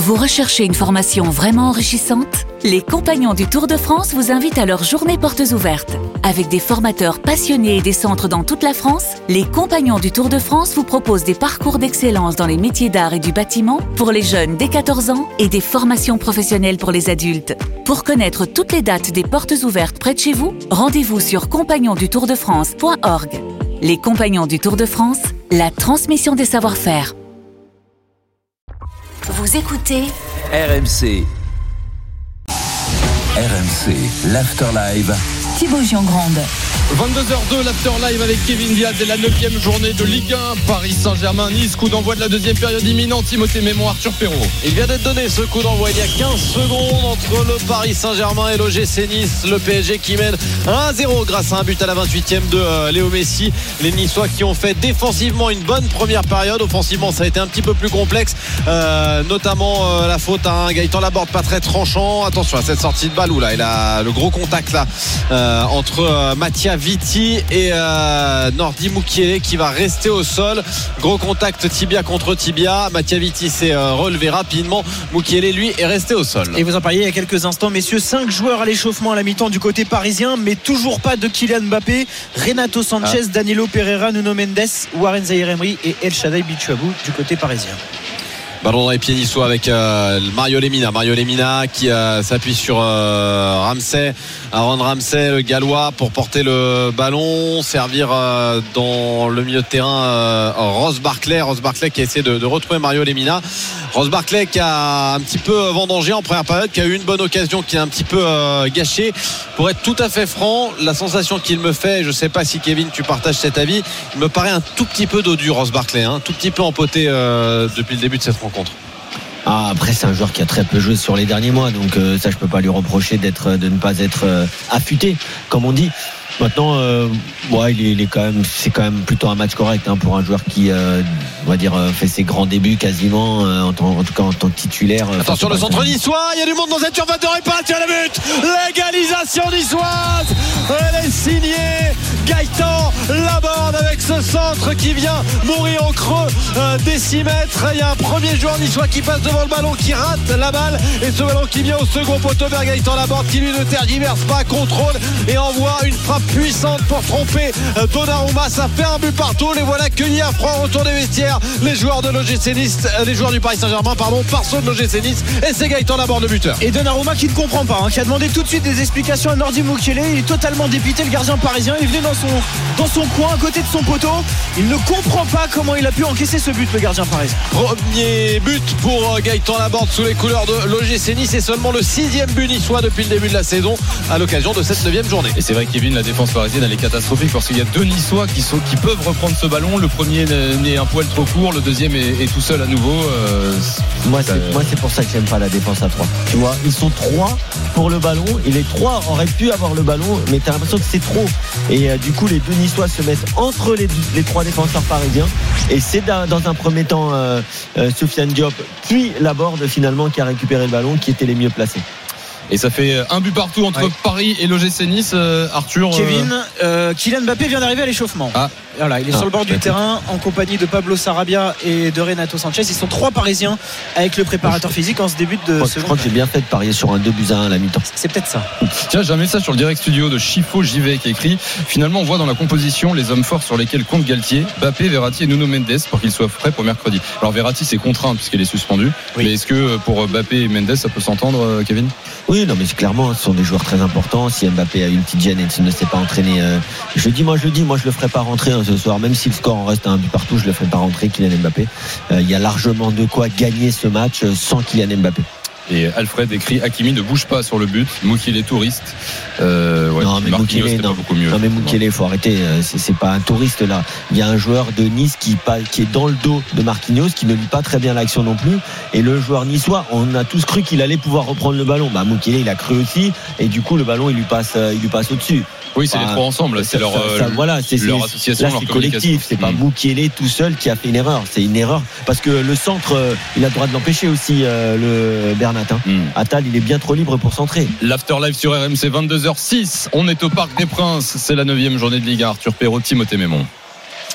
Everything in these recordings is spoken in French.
Vous recherchez une formation vraiment enrichissante ? Les Compagnons du Tour de France vous invitent à leur journée portes ouvertes. Avec des formateurs passionnés et des centres dans toute la France, les Compagnons du Tour de France vous proposent des parcours d'excellence dans les métiers d'art et du bâtiment pour les jeunes dès 14 ans et des formations professionnelles pour les adultes. Pour connaître toutes les dates des portes ouvertes près de chez vous, rendez-vous sur compagnonsdutourdefrance.org. Les Compagnons du Tour de France, la transmission des savoir-faire. Vous écoutez RMC. RMC, l'After Live. Thibaut Giangrande. 22h02, l'After Live avec Kevin Diaz et la 9e journée de Ligue 1. Paris Saint-Germain-Nice, coup d'envoi de la deuxième période imminente. Timothée Mémon, Arthur Perrault. Il vient d'être donné ce coup d'envoi il y a 15 secondes entre le Paris Saint-Germain et l'OGC Nice. Le PSG qui mène 1-0 grâce à un but à la 28e de Léo Messi. Les Niçois qui ont fait défensivement une bonne première période. Offensivement, ça a été un petit peu plus complexe, notamment la faute à un Gaëtan Laborde pas très tranchant. Attention à cette sortie de balle où là, il a le gros contact là entre Mathia Viti et Nordi Mukiele qui va rester au sol. Gros contact tibia contre tibia. Mathia Viti s'est relevé rapidement. Mukiele lui est resté au sol. Et vous en parliez il y a quelques instants, messieurs, 5 joueurs à l'échauffement à la mi-temps du côté parisien, mais toujours pas de Kylian Mbappé, Renato Sanchez, Danilo Pereira, Nuno Mendes, Warren Zaïre-Emery et El Shaddai Bichabou du côté parisien. Ballon dans les pieds niçois avec Mario Lemina qui s'appuie sur Ramsey, Aaron Ramsey, le gallois, pour porter le ballon, servir dans le milieu de terrain Ross Barkley qui a essayé de retrouver Mario Lemina. Ross Barkley qui a un petit peu vendangé en première période, qui a eu une bonne occasion qui a un petit peu gâché. Pour être tout à fait franc, la sensation qu'il me fait, je ne sais pas si Kevin tu partages cet avis, il me paraît un tout petit peu dodu Ross Barkley, tout petit peu empoté depuis le début de cette rencontre. Après c'est un joueur qui a très peu joué sur les derniers mois, donc ça je peux pas lui reprocher de ne pas être affûté comme on dit. Maintenant c'est quand même plutôt un match correct pour un joueur qui on va dire fait ses grands débuts quasiment en tout cas en tant que titulaire. Attention le centre niçois, il y a du monde dans cette surface de réparation à la but. L'égalisation niçoise, elle est signée Gaëtan Laborde avec ce centre qui vient mourir en creux des 6 mètres. Il y a un premier joueur niçois qui passe devant le ballon, qui rate la balle, et ce ballon qui vient au second poteau vers Gaëtan Laborde qui lui ne tergiverse pas, contrôle et envoie une frappe puissante pour tromper Donnarumma. Ça fait un but partout. Les voilà cueillis à froid au retour des vestiaires, les joueurs de l'OGC Nice, les joueurs du Paris Saint-Germain par ceux de l'OGC Nice, et c'est Gaëtan Laborde le buteur. Et Donnarumma qui ne comprend pas, qui a demandé tout de suite des explications à Nordi Mukiele. Il est totalement dépité, le gardien parisien. Il est venu dans son coin à côté de son poteau. Il ne comprend pas comment il a pu encaisser ce but, le gardien parisien. Premier but pour Gaëtan Laborde sous les couleurs de l'OGC Nice, et seulement le 6e but niçois depuis le début de la saison à l'occasion de cette 9e journée. Et c'est vrai, Kevin, la défense parisienne elle est catastrophique parce qu'il y a 2 Niçois qui peuvent reprendre ce ballon. Le premier n'est un poil trop court, le deuxième est tout seul à nouveau. Moi c'est pour ça que j'aime pas la défense à 3. Tu vois, ils sont 3 pour le ballon et les 3 auraient pu avoir le ballon, mais t'as l'impression que c'est trop. Et du coup les 2 Niçois se mettent entre les 3 défenseurs parisiens, et c'est dans un premier temps Sofiane Diop puis Laborde finalement qui a récupéré le ballon, qui était les mieux placés. Et ça fait un but partout entre Paris et l'OGC Nice. Arthur, Kevin, Kylian Mbappé vient d'arriver à l'échauffement. Voilà, il est sur le bord du terrain en compagnie de Pablo Sarabia et de Renato Sanchez. Ils sont 3 Parisiens avec le préparateur physique en ce début de Je crois que j'ai bien fait de parier sur un 2-1 à la mi-temps. C'est peut-être ça. Tiens, j'ai un message sur le direct studio de Chifo JV qui écrit: finalement on voit dans la composition les hommes forts sur lesquels compte Galtier, Mbappé, Verratti et Nuno Mendes, pour qu'ils soient frais pour mercredi. Alors Verratti c'est contraint puisqu'il est suspendu, mais est-ce que pour Mbappé et Mendes ça peut s'entendre, Kevin? Oui, non mais c'est clairement, ce sont des joueurs très importants. Si Mbappé a une petite gêne et ne s'est pas entraîné, je le ferai pas rentrer ce soir, même si le score en reste à un but partout, je le ferai pas rentrer, Kylian Mbappé. Il y a largement de quoi gagner ce match sans Kylian Mbappé. Et Alfred écrit: Hakimi ne bouge pas sur le but, Mukiele est touriste. Non mais Mukiele, il faut arrêter, c'est pas un touriste là. Il y a un joueur de Nice qui est dans le dos de Marquinhos, qui ne lit pas très bien l'action non plus, et le joueur niçois, on a tous cru qu'il allait pouvoir reprendre le ballon. Mukiele il a cru aussi, et du coup le ballon il lui passe au-dessus. Oui, c'est les 3 ensemble, c'est leur association, là, leur c'est collectif, c'est pas Mukiele tout seul qui a fait une erreur, c'est une erreur parce que le centre, il a le droit de l'empêcher aussi, le Bernat. Attal, il est bien trop libre pour centrer. L'After Live sur RMC, 22h06, on est au Parc des Princes, c'est la 9e journée de Ligue 1. Arthur Perrault, Timothée Mémon.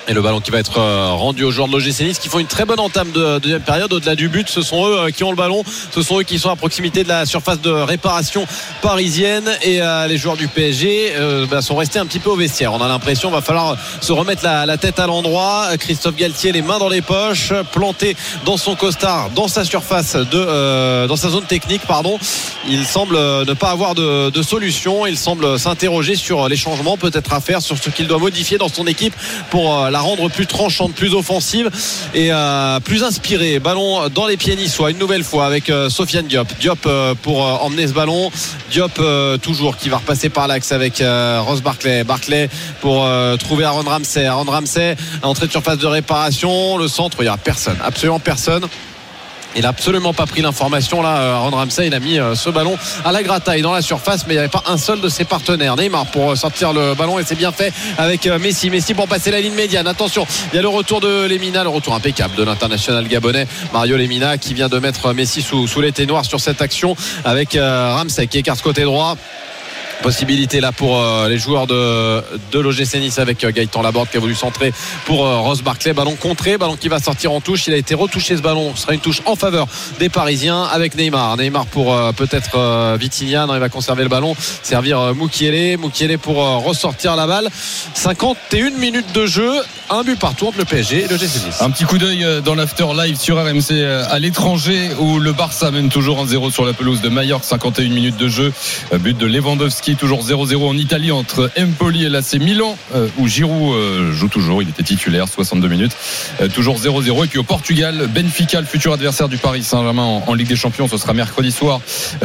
Et le ballon qui va être rendu aux joueurs de l'OGC Nice qui font une très bonne entame de deuxième période. Au-delà du but, ce sont eux qui ont le ballon, ce sont eux qui sont à proximité de la surface de réparation parisienne. Et les joueurs du PSG sont restés un petit peu au vestiaire. On a l'impression qu'il va falloir se remettre la tête à l'endroit. Christophe Galtier, les mains dans les poches, planté dans son costard, dans sa surface dans sa zone technique, pardon. Il semble ne pas avoir de solution. Il semble s'interroger sur les changements peut-être à faire, sur ce qu'il doit modifier dans son équipe pour la rendre plus tranchante, plus offensive et plus inspirée. Ballon dans les pieds niçois une nouvelle fois avec Sofiane Diop pour emmener ce ballon. Diop toujours qui va repasser par l'axe avec Ross Barclay pour trouver Aaron Ramsey, entrée de surface de réparation, le centre, il n'y a personne, absolument personne. Il n'a absolument pas pris l'information là. Aaron Ramsey, il a mis ce ballon à la grataille dans la surface, mais il n'y avait pas un seul de ses partenaires. Neymar pour sortir le ballon et c'est bien fait avec Messi pour passer la ligne médiane. Attention, il y a le retour de Lemina, le retour impeccable de l'international gabonais Mario Lemina qui vient de mettre Messi sous l'éteignoir sur cette action avec Ramsey qui écarte côté droit. Possibilité là pour les joueurs de l'OGC Nice avec Gaëtan Laborde qui a voulu centrer pour Ross Barclay. Ballon contré, ballon qui va sortir en touche. Il a été retouché ce ballon. Ce sera une touche en faveur des Parisiens avec Neymar pour peut-être Vitinha. Non, il va conserver le ballon. Servir Mukiele pour ressortir la balle. 51 minutes de jeu. Un but partout entre le PSG et l'OGC Nice. Un petit coup d'œil dans l'after live sur RMC à l'étranger où le Barça mène toujours 1-0 sur la pelouse de Majorque. 51 minutes de jeu. But de Lewandowski. Toujours 0-0 en Italie entre Empoli et l'AC Milan où Giroud joue toujours, il était titulaire 62 minutes, toujours 0-0. Et puis au Portugal, Benfica, le futur adversaire du Paris Saint-Germain en Ligue des Champions, ce sera mercredi soir,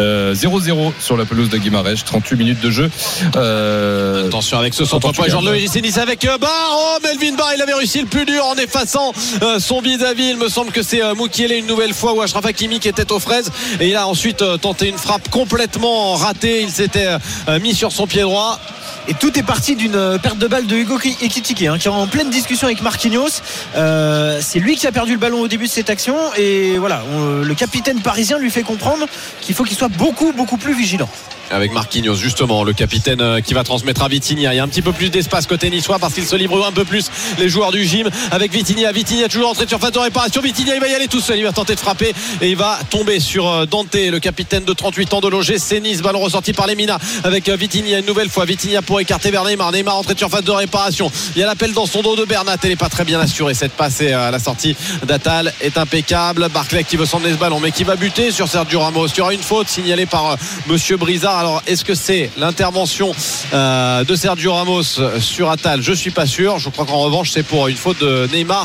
0-0 sur la pelouse de Guimarães, 38 minutes de jeu. Attention avec ce centre pour les joueurs de l'OGC Nice avec Melvin Barr, il avait réussi le plus dur en effaçant son vis-à-vis. Il me semble que c'est Mukiele une nouvelle fois ou Achraf Hakimi qui était aux fraises et il a ensuite tenté une frappe complètement ratée. Il s'était mis sur son pied droit. Et tout est parti d'une perte de balle de Hugo Ekitike qui est en pleine discussion avec Marquinhos. C'est lui qui a perdu le ballon au début de cette action et voilà, le capitaine parisien lui fait comprendre qu'il faut qu'il soit beaucoup plus vigilant. Avec Marquinhos justement, le capitaine qui va transmettre à Vitinha. Il y a un petit peu plus d'espace côté niçois parce qu'il se livre un peu plus les joueurs du gym avec Vitinha toujours entrée de surface de réparation. Vitinha il va y aller tout seul, il va tenter de frapper et il va tomber sur Dante, le capitaine de 38 ans de l'OGC Nice. Ballon ressorti par Lemina avec Vitinha une nouvelle fois. Vitinha pour écarter vers Neymar entrée de surface de réparation. Il y a l'appel dans son dos de Bernat, elle n'est pas très bien assurée cette passe et la sortie d'Atal est impeccable. Barclay qui veut s'emmener ce ballon mais qui va buter sur Sergio Ramos. Il y aura une faute signalée par Monsieur Brizard. Alors est-ce que c'est l'intervention de Sergio Ramos sur Atal? Je suis pas sûr. Je crois qu'en revanche c'est pour une faute de Neymar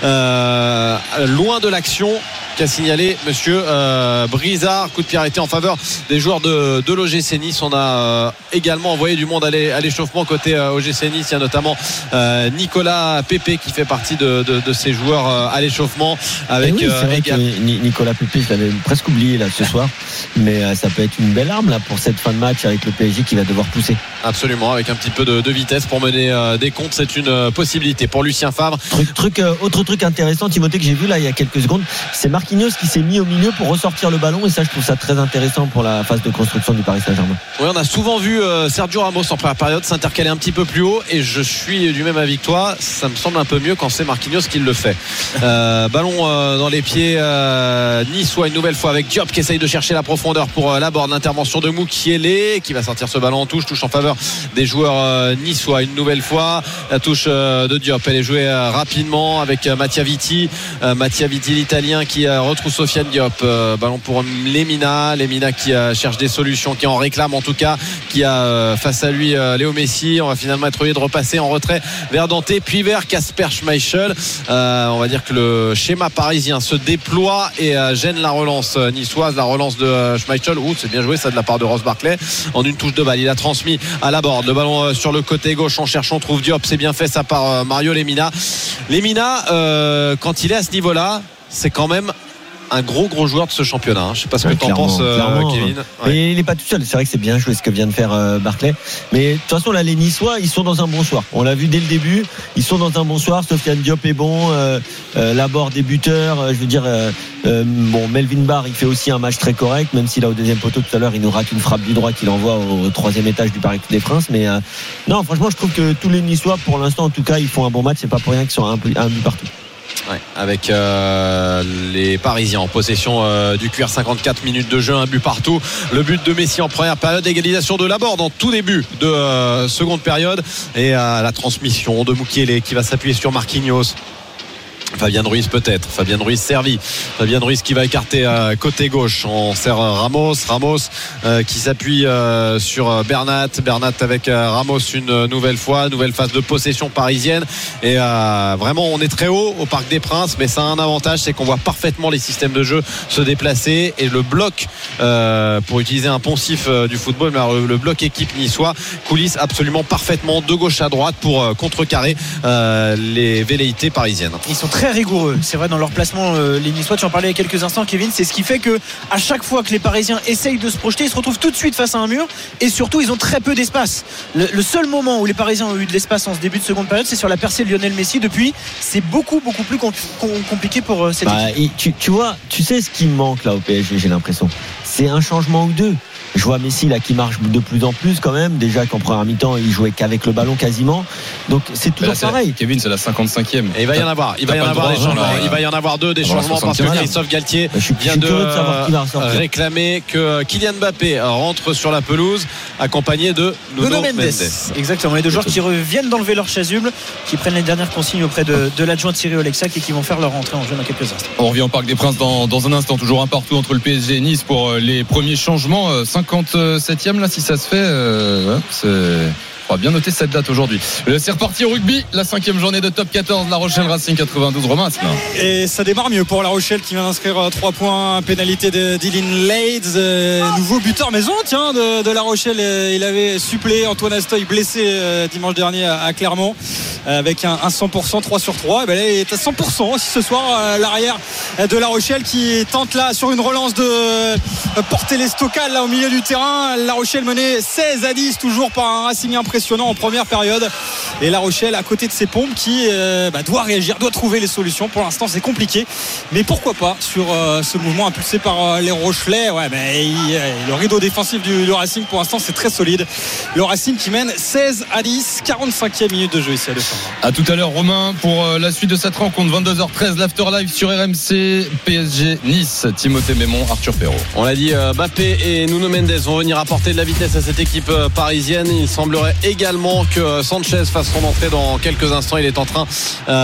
loin de l'action qu'a signalé monsieur Brizard. Coup de pied arrêté en faveur des joueurs de l'OGC Nice. On a également envoyé du monde à l'échauffement côté OGC Nice. Il y a notamment Nicolas Pepe qui fait partie de ces joueurs à l'échauffement avec Nicolas Pepe, je l'avais presque oublié là ce soir, mais ça peut être une belle arme là pour cette fin de match avec le PSG qui va devoir pousser. Absolument, avec un petit peu de vitesse pour mener des comptes, c'est une possibilité pour Lucien Favre. Autre truc intéressant, Timothée, que j'ai vu là il y a quelques secondes, c'est Marquinhos qui s'est mis au milieu pour ressortir le ballon et ça je trouve ça très intéressant pour la phase de construction du Paris Saint-Germain. Oui, on a souvent vu Sergio Ramos en première période s'intercaler un petit peu plus haut et je suis du même avis que toi, ça me semble un peu mieux quand c'est Marquinhos qui le fait. Ballon dans les pieds niçois une nouvelle fois avec Diop qui essaye de chercher la profondeur pour Laborde. L'intervention de Mukiele qui va sortir ce ballon en touche en faveur des joueurs niçois une nouvelle fois. La touche de Diop, elle est jouée rapidement avec Mattia Vitti l'italien qui retrouve Sofiane Diop. Ballon pour Lemina qui cherche des solutions, qui en réclame en tout cas, qui a face à lui Léo Messi. On va finalement être obligé de repasser en retrait vers Dante puis vers Kasper Schmeichel. On va dire que le schéma parisien se déploie et gêne la relance niçoise, la relance de Schmeichel. C'est bien joué ça de la part de Ross Barclay en une touche de balle. Il a transmis à Laborde, le ballon sur le côté gauche, on cherche, on trouve Diop, c'est bien fait ça par Mario Lemina, quand il est à ce niveau là c'est quand même un gros joueur de ce championnat. Je sais pas ce que tu en clairement, penses, Kevin. Mais il n'est pas tout seul. C'est vrai que c'est bien joué ce que vient de faire Barclay. Mais de toute façon, là, les Niçois, ils sont dans un bon soir. On l'a vu dès le début. Ils sont dans un bon soir. Sofiane Diop est bon. Laborde débuteur. Je veux dire, Melvin Barr, il fait aussi un match très correct, même s'il a au deuxième poteau tout à l'heure, il nous rate une frappe du droit qu'il envoie au troisième étage du Parc des Princes. Mais non, franchement, je trouve que tous les Niçois, pour l'instant, en tout cas, ils font un bon match. C'est pas pour rien qu'ils sont un but partout. Ouais, avec les Parisiens en possession du cuir, 54 minutes de jeu, un but partout. Le but de Messi en première période, égalisation de Laborde en tout début de seconde période, et la transmission de Mukiele qui va s'appuyer sur Marquinhos. Fabien Ruiz peut-être, Fabien Ruiz servi, Fabien Ruiz qui va écarter côté gauche, on sert Ramos qui s'appuie sur Bernat avec Ramos une nouvelle phase de possession parisienne, et vraiment on est très haut au Parc des Princes, mais ça a un avantage, c'est qu'on voit parfaitement les systèmes de jeu se déplacer, et le bloc, pour utiliser un poncif du football, mais le bloc équipe niçois coulisse absolument parfaitement de gauche à droite pour contrecarrer les velléités parisiennes. Ils sont très rigoureux, c'est vrai, dans leur placement, les Niçois. Tu en parlais il y a quelques instants, Kevin. C'est ce qui fait que à chaque fois que les Parisiens essayent de se projeter, ils se retrouvent tout de suite face à un mur, et surtout ils ont très peu d'espace. Le seul moment où les Parisiens ont eu de l'espace en ce début de seconde période, c'est sur la percée de Lionel Messi. Depuis, c'est beaucoup plus compliqué pour cette équipe. Tu vois, tu sais ce qui me manque là au PSG, j'ai l'impression, c'est un changement ou deux. Je vois Messi là qui marche de plus en plus quand même. Déjà qu'en première mi-temps il jouait qu'avec le ballon quasiment. Donc c'est toujours pareil. Kevin, c'est la 55e. Et il va y en avoir. Il va y en avoir deux des changements, parce que Christophe Galtier vient de réclamer que Kylian Mbappé rentre sur la pelouse accompagné de Nuno Mendes. Exactement. Les deux joueurs qui reviennent d'enlever leur chasuble, qui prennent les dernières consignes auprès de l'adjoint Thierry Olexac et qui vont faire leur entrée en jeu dans quelques instants. On revient au Parc des Princes dans un instant. Toujours un partout entre le PSG et Nice pour les premiers changements. 57e là, si ça se fait, on va bien noter cette date aujourd'hui. C'est reparti au rugby, la 5e journée de top 14, La Rochelle Racing 92. Romain, et ça démarre mieux pour La Rochelle qui vient d'inscrire 3 points, pénalité de Dylan Lades, nouveau buteur maison de La Rochelle. Il avait suppléé Antoine Astoy, blessé dimanche dernier à Clermont, avec un 100%, 3 sur 3. Et ben là, il est à 100% aussi ce soir, l'arrière de La Rochelle qui tente là sur une relance de porter les Stockals là au milieu du terrain. La Rochelle menée 16-10 toujours par un Racing impressionnant en première période, et La Rochelle à côté de ses pompes qui doit réagir, doit trouver les solutions. Pour l'instant c'est compliqué, mais pourquoi pas sur ce mouvement impulsé par les Rochelais. Le rideau défensif du Racing pour l'instant c'est très solide. Le Racing qui mène 16-10, 45e minute de jeu ici à Alexandre. À tout à l'heure Romain pour la suite de cette rencontre. 22h13, l'After Live sur RMC, PSG Nice. Timothée Mémon, Arthur Perrault. On l'a dit, Mbappé et Nuno Mendes vont venir apporter de la vitesse à cette équipe parisienne. Il semblerait également que Sanchez fasse son entrée dans quelques instants. Il est en train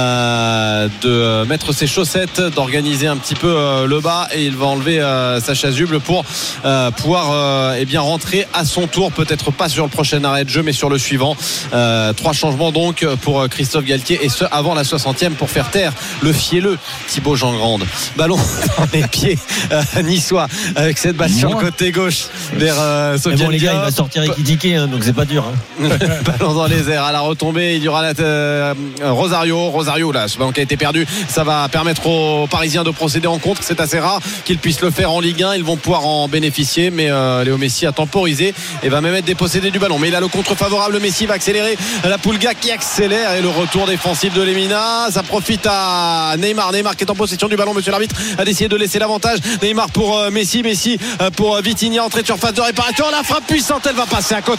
de mettre ses chaussettes, d'organiser un petit peu le bas, et il va enlever sa chasuble pour pouvoir rentrer à son tour, peut-être pas sur le prochain arrêt de jeu mais sur le suivant. 3 changements donc pour Christophe Galtier, et ce avant la 60e, pour faire taire le fielleux Thibaut Jean-Grande. Ballon dans les pieds niçois avec cette balle sur le côté gauche vers Sofiane les gars, Diop. il va sortir équidiqué, donc c'est pas dur. Ballon dans les airs, à la retombée il y aura Rosario là, ce ballon qui a été perdu, ça va permettre aux Parisiens de procéder en contre. C'est assez rare qu'ils puissent le faire en Ligue 1, ils vont pouvoir en bénéficier, mais Léo Messi a temporisé et va même être dépossédé du ballon, mais il a le contre favorable. Messi va accélérer, la Pulga qui accélère, et le retour défensif de Lemina, ça profite à Neymar qui est en possession du ballon. Monsieur l'arbitre a décidé de laisser l'avantage. Neymar pour Messi pour Vitinha, entrée de surface de réparation, la frappe puissante, elle va passer à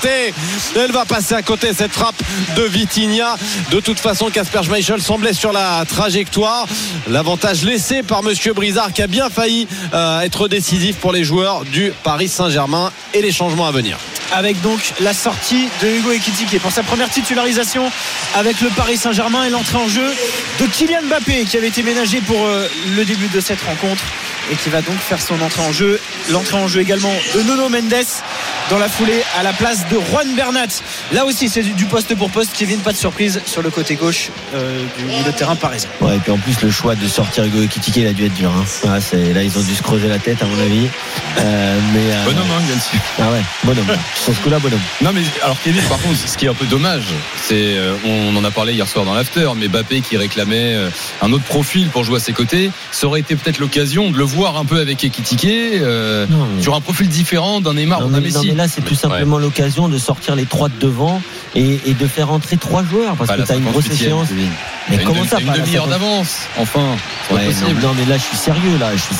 côté, cette frappe de Vitinha. De toute façon, Kasper Schmeichel semblait sur la trajectoire. L'avantage laissé par Monsieur Brizard, qui a bien failli être décisif pour les joueurs du Paris Saint-Germain, et les changements à venir. Avec donc la sortie de Hugo Ekitike pour sa première titularisation avec le Paris Saint-Germain, et l'entrée en jeu de Kylian Mbappé qui avait été ménagé pour le début de cette rencontre et qui va donc faire son entrée en jeu. L'entrée en jeu également de Nuno Mendes dans la foulée à la place de Juan Bernat. Là aussi c'est du poste pour poste. Kevin, pas de surprise sur le côté gauche du milieu de terrain parisien. Ouais, et puis en plus le choix de sortir Hugo Ekitike, il a dû être dur, hein. Là ils ont dû se creuser la tête à mon avis. Bonhomme, hein, Galtier. Ah ouais, bonhomme. Sur ce coup-là, bonhomme. Non mais alors Kevin, par contre, ce qui est un peu dommage, c'est on en a parlé hier soir dans l'after, mais Mbappé qui réclamait un autre profil pour jouer à ses côtés, ça aurait été peut-être l'occasion de le voir un peu avec Ekitike sur un profil différent d'un Neymar ou d'un Messi. Non mais là c'est tout simplement l'occasion de sortir les 3 de devant et de faire entrer 3 joueurs parce que tu as une grosse échéance. Mais comment ça, une demi-heure d'avance, enfin, c'est possible. Non mais là je suis sérieux,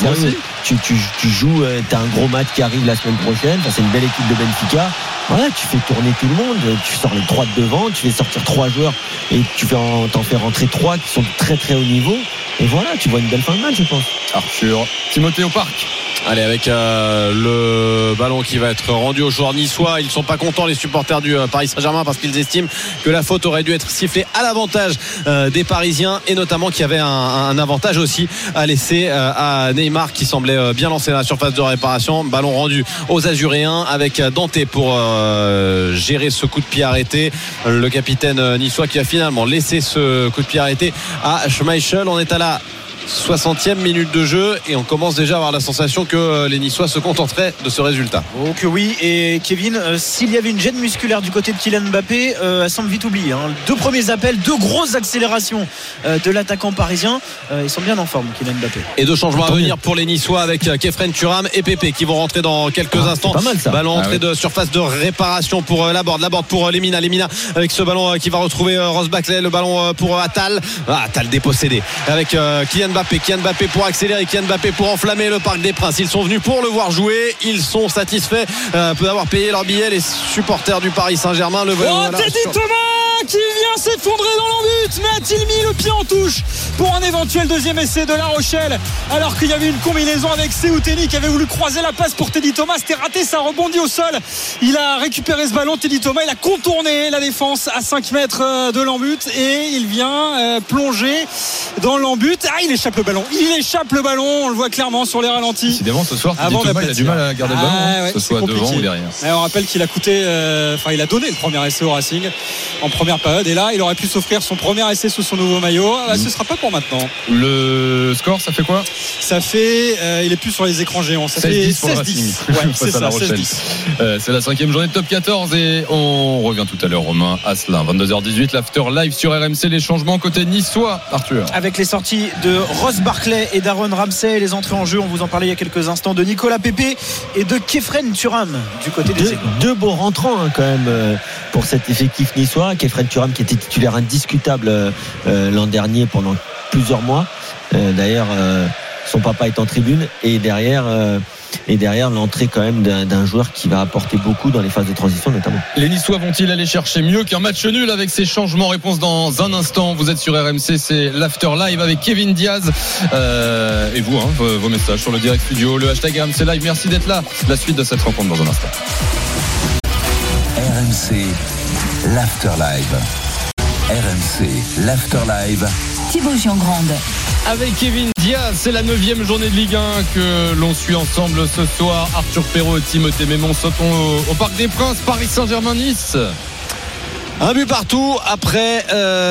tu joues, t'as un gros match qui arrive la semaine prochaine, c'est une belle équipe de Benfica. Voilà, tu fais tourner tout le monde, tu sors les 3 de devant, tu fais sortir 3 joueurs et t'en fais rentrer 3 qui sont très très haut niveau. Et voilà, tu vois une belle fin de match, je pense. Arthur, Timothée au parc. Allez, avec le ballon qui va être rendu aux joueurs niçois. Ils ne sont pas contents, les supporters du Paris Saint-Germain, parce qu'ils estiment que la faute aurait dû être sifflée à l'avantage des Parisiens, et notamment qu'il y avait un avantage aussi à laisser à Neymar qui semblait bien lancé dans la surface de réparation. Ballon rendu aux Azuréens avec Dante pour gérer ce coup de pied arrêté. Le capitaine niçois qui a finalement laissé ce coup de pied arrêté à Schmeichel. On est à la 60e minute de jeu et on commence déjà à avoir la sensation que les Niçois se contenteraient de ce résultat. Oh que oui. Et Kevin, s'il y avait une gêne musculaire du côté de Kylian Mbappé, elle semble vite oubliée, hein. 2 premiers appels, 2 grosses accélérations de l'attaquant parisien. Ils sont bien en forme, Kylian Mbappé. Et 2 changements à venir pour les Niçois avec Kefren Turam et Pépé qui vont rentrer dans quelques instants. Pas mal, ça. Ballon entrée de surface de réparation pour Laborde pour Lemina avec ce ballon qui va retrouver Ross Barkley. Le ballon pour Attal dépossédé avec Kylian Mbappé pour accélérer, Kylian Mbappé pour enflammer le Parc des Princes. Ils sont venus pour le voir jouer, ils sont satisfaits d'avoir payé leur billet, les supporters du Paris Saint-Germain. Teddy Thomas qui vient s'effondrer dans l'embut, mais a-t-il mis le pied en touche pour un éventuel deuxième essai de La Rochelle, alors qu'il y avait une combinaison avec Seouteni qui avait voulu croiser la passe pour Teddy Thomas, c'était raté, ça rebondit au sol. Il a récupéré ce ballon, Teddy Thomas, il a contourné la défense à 5 mètres de l'embut et il vient plonger dans l'embut. Il échappe le ballon, on le voit clairement sur les ralentis. Décidément ce soir Teddy Thomas il a du mal à garder le ballon, que ce soit devant ou derrière. On rappelle qu'il a il a donné le premier essai au Racing en première période, et là il aurait pu s'offrir son premier essai sous son nouveau maillot. Ce sera pas pour maintenant. Le score, ça fait quoi? Ça fait il est plus sur les écrans géants, ça 16-10 fait 16-10. C'est ça, 16-10. C'est la 5e journée de top 14 et on revient tout à l'heure, Romain Asselin, 22h18, l'after live sur RMC. Les changements côté niçois, Arthur, avec les sorties de Ross Barkley et d'Aaron Ramsey, les entrées en jeu, on vous en parlait il y a quelques instants, de Nicolas Pépé et de Kefren Turam du côté des Aiglons. 2 beaux rentrants quand même pour cet effectif niçois. Kefren Turam qui était titulaire indiscutable l'an dernier pendant plusieurs mois. D'ailleurs son papa est en tribune, et derrière l'entrée quand même d'un joueur qui va apporter beaucoup dans les phases de transition notamment. Les Niçois vont-ils aller chercher mieux qu'un match nul avec ces changements? Réponse dans un instant. Vous êtes sur RMC, c'est l'After Live avec Kevin Diaz et vous, vos messages sur le direct studio, le hashtag RMC Live. Merci d'être là. La suite de cette rencontre dans un instant. RMC, l'After Live. RMC, l'After Live. Thibaut Giangrande. Avec Kevin Diaz, c'est la 9e journée de Ligue 1 que l'on suit ensemble ce soir. Arthur Perrault et Timothée Mémon sautons au Parc des Princes, Paris Saint-Germain-Nice. Un but partout après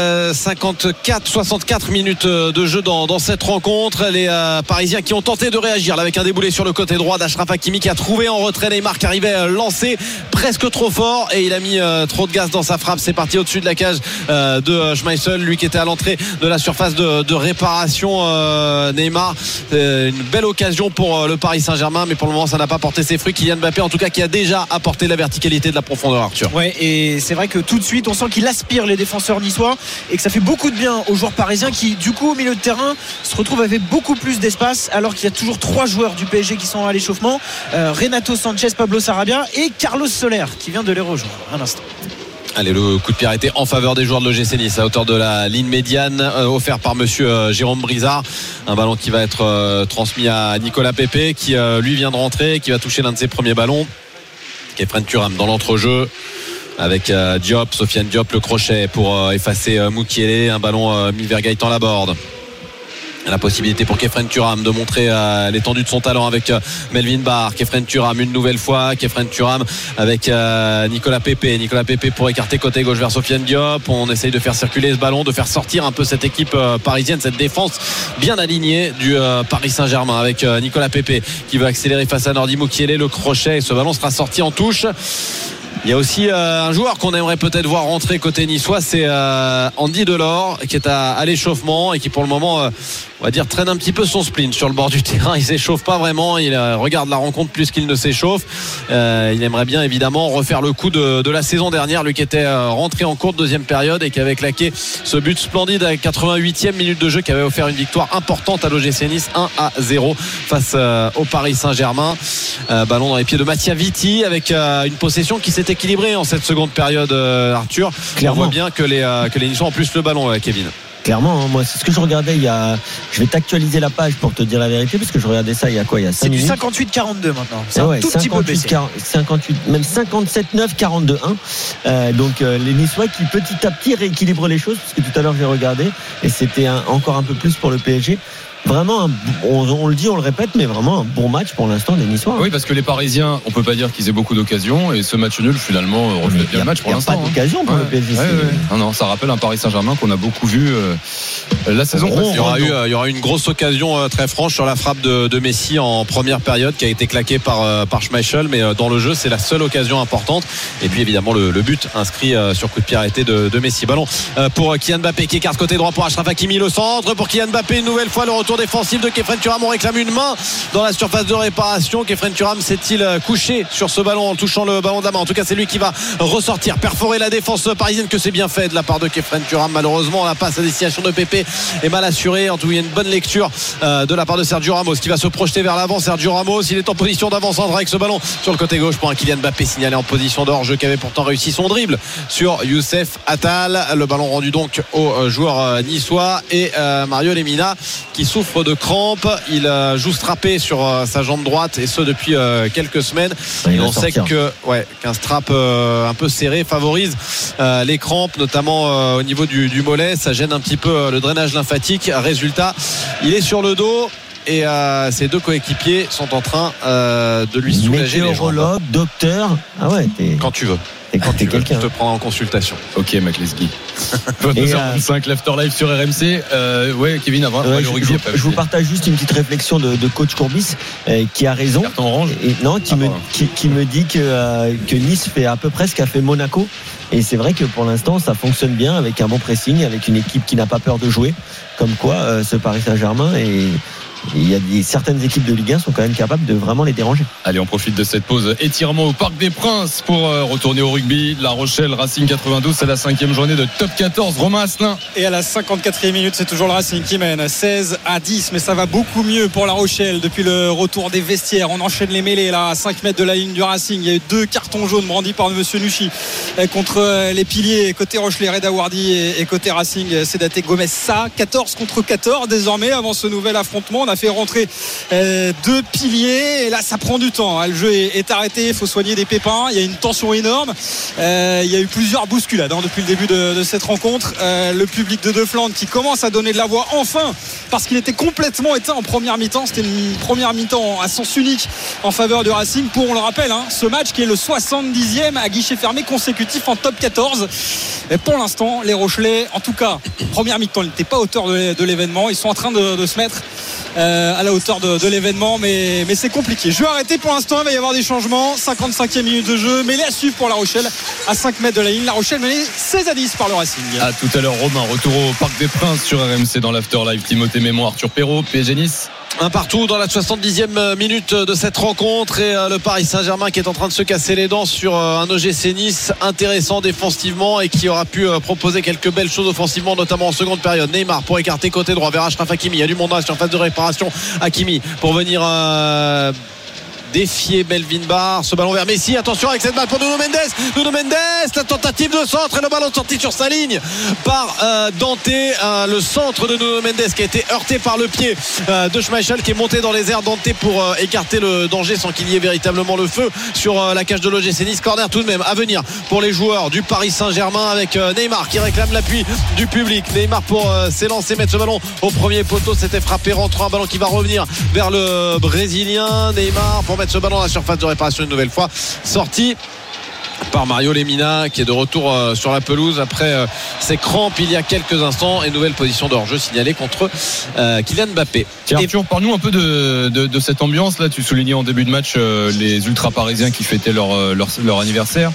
64 minutes de jeu dans cette rencontre. Les Parisiens qui ont tenté de réagir là, avec un déboulé sur le côté droit d'Achraf Hakimi qui a trouvé en retrait Neymar qui arrivait lancé presque trop fort et il a mis trop de gaz dans sa frappe. C'est parti au-dessus de la cage de Schmeichel, lui qui était à l'entrée de la surface de réparation. Neymar, une belle occasion pour le Paris Saint-Germain, mais pour le moment ça n'a pas porté ses fruits. Kylian Mbappé en tout cas qui a déjà apporté de la verticalité, de la profondeur, Arthur. Ouais, et c'est vrai que tout de suite on sent qu'il aspire les défenseurs niçois et que ça fait beaucoup de bien aux joueurs parisiens qui du coup au milieu de terrain se retrouvent avec beaucoup plus d'espace, alors qu'il y a toujours 3 joueurs du PSG qui sont à l'échauffement, Renato Sanchez, Pablo Sarabia et Carlos Soler qui vient de les rejoindre un instant. Allez, le coup de pied arrêté en faveur des joueurs de l'OGC Nice à hauteur de la ligne médiane, offert par monsieur Jérôme Brizard. Un ballon qui va être transmis à Nicolas Pépé qui lui vient de rentrer, qui va toucher l'un de ses premiers ballons. Kefren Turam dans l'entrejeu avec Diop, Sofiane Diop, le crochet pour effacer Moukielé. Un ballon mis vers Gaëtan Laborde. La possibilité pour Khéphren Thuram de montrer l'étendue de son talent avec Melvin Barr. Khéphren Thuram une nouvelle fois. Khéphren Thuram avec Nicolas Pepe pour écarter côté gauche vers Sofiane Diop. On essaye de faire circuler ce ballon, de faire sortir un peu cette équipe parisienne, cette défense bien alignée du Paris Saint-Germain avec Nicolas Pepe qui veut accélérer face à Nordi Mukiele. Le crochet et ce ballon sera sorti en touche. Il y a aussi un joueur qu'on aimerait peut-être voir rentrer côté niçois, c'est Andy Delors qui est à l'échauffement et qui pour le moment on va dire traîne un petit peu son spleen sur le bord du terrain. Il s'échauffe pas vraiment, il regarde la rencontre plus qu'il ne s'échauffe. Il aimerait bien évidemment refaire le coup de la saison dernière, lui qui était rentré en cours de deuxième période et qui avait claqué ce but splendide à la 88e minute de jeu qui avait offert une victoire importante à l'OGC Nice 1-0 face au Paris Saint-Germain. Ballon dans les pieds de Mattia Vitti avec une possession qui s'est équilibrée en cette seconde période, Arthur. Clairement. On voit bien que les Niçois ont plus le ballon, Kevin. Clairement, moi c'est ce que je regardais je vais t'actualiser la page pour te dire la vérité parce que je regardais ça il y a 5 minutes. C'est du 58-42 maintenant. C'est un tout petit peu baissé. 58, même 57-9-42-1. Donc les Niçois qui petit à petit rééquilibrent les choses parce que tout à l'heure j'ai regardé et c'était encore un peu plus pour le PSG. Vraiment, on le dit, on le répète, mais vraiment un bon match pour l'instant des Niçois. Oui, parce que les Parisiens, on peut pas dire qu'ils aient beaucoup d'occasions et ce match nul finalement reflète bien le match pour l'instant. Il n'y a pas d'occasion pour le PSG. Non, ça rappelle un Paris Saint-Germain qu'on a beaucoup vu la saison passée. Il y aura une grosse occasion très franche sur la frappe de Messi en première période qui a été claquée par Schmeichel, mais dans le jeu c'est la seule occasion importante. Et puis évidemment le but inscrit sur coup de pied arrêté de Messi. Ballon pour Kylian Mbappé qui écarte côté droit pour Achraf Hakimi, le centre pour Kylian Mbappé, une nouvelle fois le retour défensif de Khéphren Thuram. On réclame une main dans la surface de réparation. Khéphren Thuram s'est-il couché sur ce ballon en touchant le ballon de la main? En tout cas c'est lui qui va ressortir, perforer la défense parisienne, que c'est bien fait de la part de Khéphren Thuram. Malheureusement la passe à destination de Pepe est mal assurée. En tout cas il y a une bonne lecture de la part de Sergio Ramos qui va se projeter vers l'avant. Sergio Ramos, il est en position d'avant-centre avec ce ballon sur le côté gauche pour un Kylian Mbappé signalé en position de hors-jeu qui avait pourtant réussi son dribble sur Youssef Attal. Le ballon rendu donc au joueur niçois et Mario Lemina qui souffre de crampes. Il joue strappé sur sa jambe droite et ce depuis quelques semaines. Et on sait qu'un strap un peu serré favorise les crampes, notamment au niveau du mollet. Ça gêne un petit peu le drainage lymphatique. Résultat, il est sur le dos et ses deux coéquipiers sont en train de lui soulager les jambes. Météorologue, docteur. Ah ouais, quand tu veux. Et quand t'es quelqu'un, je te prends en consultation. Ok, McLesky. 22h25 l'After Live sur RMC. Kevin, avant le rugby. Je vous partage juste une petite réflexion de coach Courbis qui a raison. Carton orange. Qui me dit que Nice fait à peu près ce qu'a fait Monaco. Et c'est vrai que pour l'instant ça fonctionne bien avec un bon pressing, avec une équipe qui n'a pas peur de jouer. Comme quoi ce Paris Saint-Germain il y a certaines équipes de Ligue 1 sont quand même capables de vraiment les déranger. Allez, on profite de cette pause étirement au Parc des Princes pour retourner au rugby. La Rochelle Racing 92, c'est la 5e journée de top 14. Romain Asselin. Et à la 54e minute, c'est toujours le Racing qui mène 16-10, mais ça va beaucoup mieux pour la Rochelle depuis le retour des vestiaires. On enchaîne les mêlées là à 5 mètres de la ligne du Racing. Il y a eu 2 cartons jaunes brandis par monsieur Nuchy contre les piliers côté Rochelet, Reda Wardi et côté Racing Sédaté Gomez. Ça 14 contre 14 désormais avant ce nouvel affrontement. On a fait rentrer 2 piliers et là ça prend du temps. Le jeu est arrêté, il faut soigner des pépins, il y a une tension énorme, il y a eu plusieurs bousculades depuis le début de cette rencontre. Le public de Flandre qui commence à donner de la voix enfin, parce qu'il était complètement éteint en première mi-temps. C'était une première mi-temps à sens unique en faveur du Racing pour, on le rappelle, ce match qui est le 70e à guichet fermé consécutif en top 14. Et pour l'instant les Rochelais, en tout cas première mi-temps, ils n'étaient pas à hauteur de l'événement. Ils sont en train de se mettre à la hauteur de l'événement, mais c'est compliqué. Jeu arrêté pour l'instant, il va y avoir des changements. 55e minute de jeu, mêlée à suivre pour la Rochelle à 5 mètres de la ligne. La Rochelle menée 16-10 par le Racing. À tout à l'heure Romain, retour au Parc des Princes sur RMC dans l'After Live. Timothée Mémon, Arthur Perrault, PSG Nice. Un partout dans la 70e minute de cette rencontre et le Paris Saint-Germain qui est en train de se casser les dents sur un OGC Nice intéressant défensivement et qui aura pu proposer quelques belles choses offensivement, notamment en seconde période. Neymar pour écarter côté droit vers Achraf Hakimi. Il y a du monde sur phase de réparation. Hakimi pour venir défier Melvin Barr. Ce ballon vers Messi, attention avec cette balle pour Nuno Mendes, la tentative de centre et le ballon sorti sur sa ligne par Dante, le centre de Nuno Mendes qui a été heurté par le pied de Schmeichel qui est monté dans les airs. Dante pour écarter le danger sans qu'il y ait véritablement le feu sur la cage de l'OGC Nice. Corner tout de même à venir pour les joueurs du Paris Saint-Germain avec Neymar qui réclame l'appui du public. Neymar pour s'élancer, mettre ce ballon au premier poteau, c'était frappé rentrant, un ballon qui va revenir vers le Brésilien. Neymar pour mettre ce ballon à la surface de réparation une nouvelle fois, sorti par Mario Lemina qui est de retour sur la pelouse après ses crampes il y a quelques instants, et nouvelle position de hors-jeu signalée contre Kylian Mbappé. Tiens, Arthur, parle-nous un peu de cette ambiance là. Tu soulignais en début de match les ultra parisiens qui fêtaient leur anniversaire.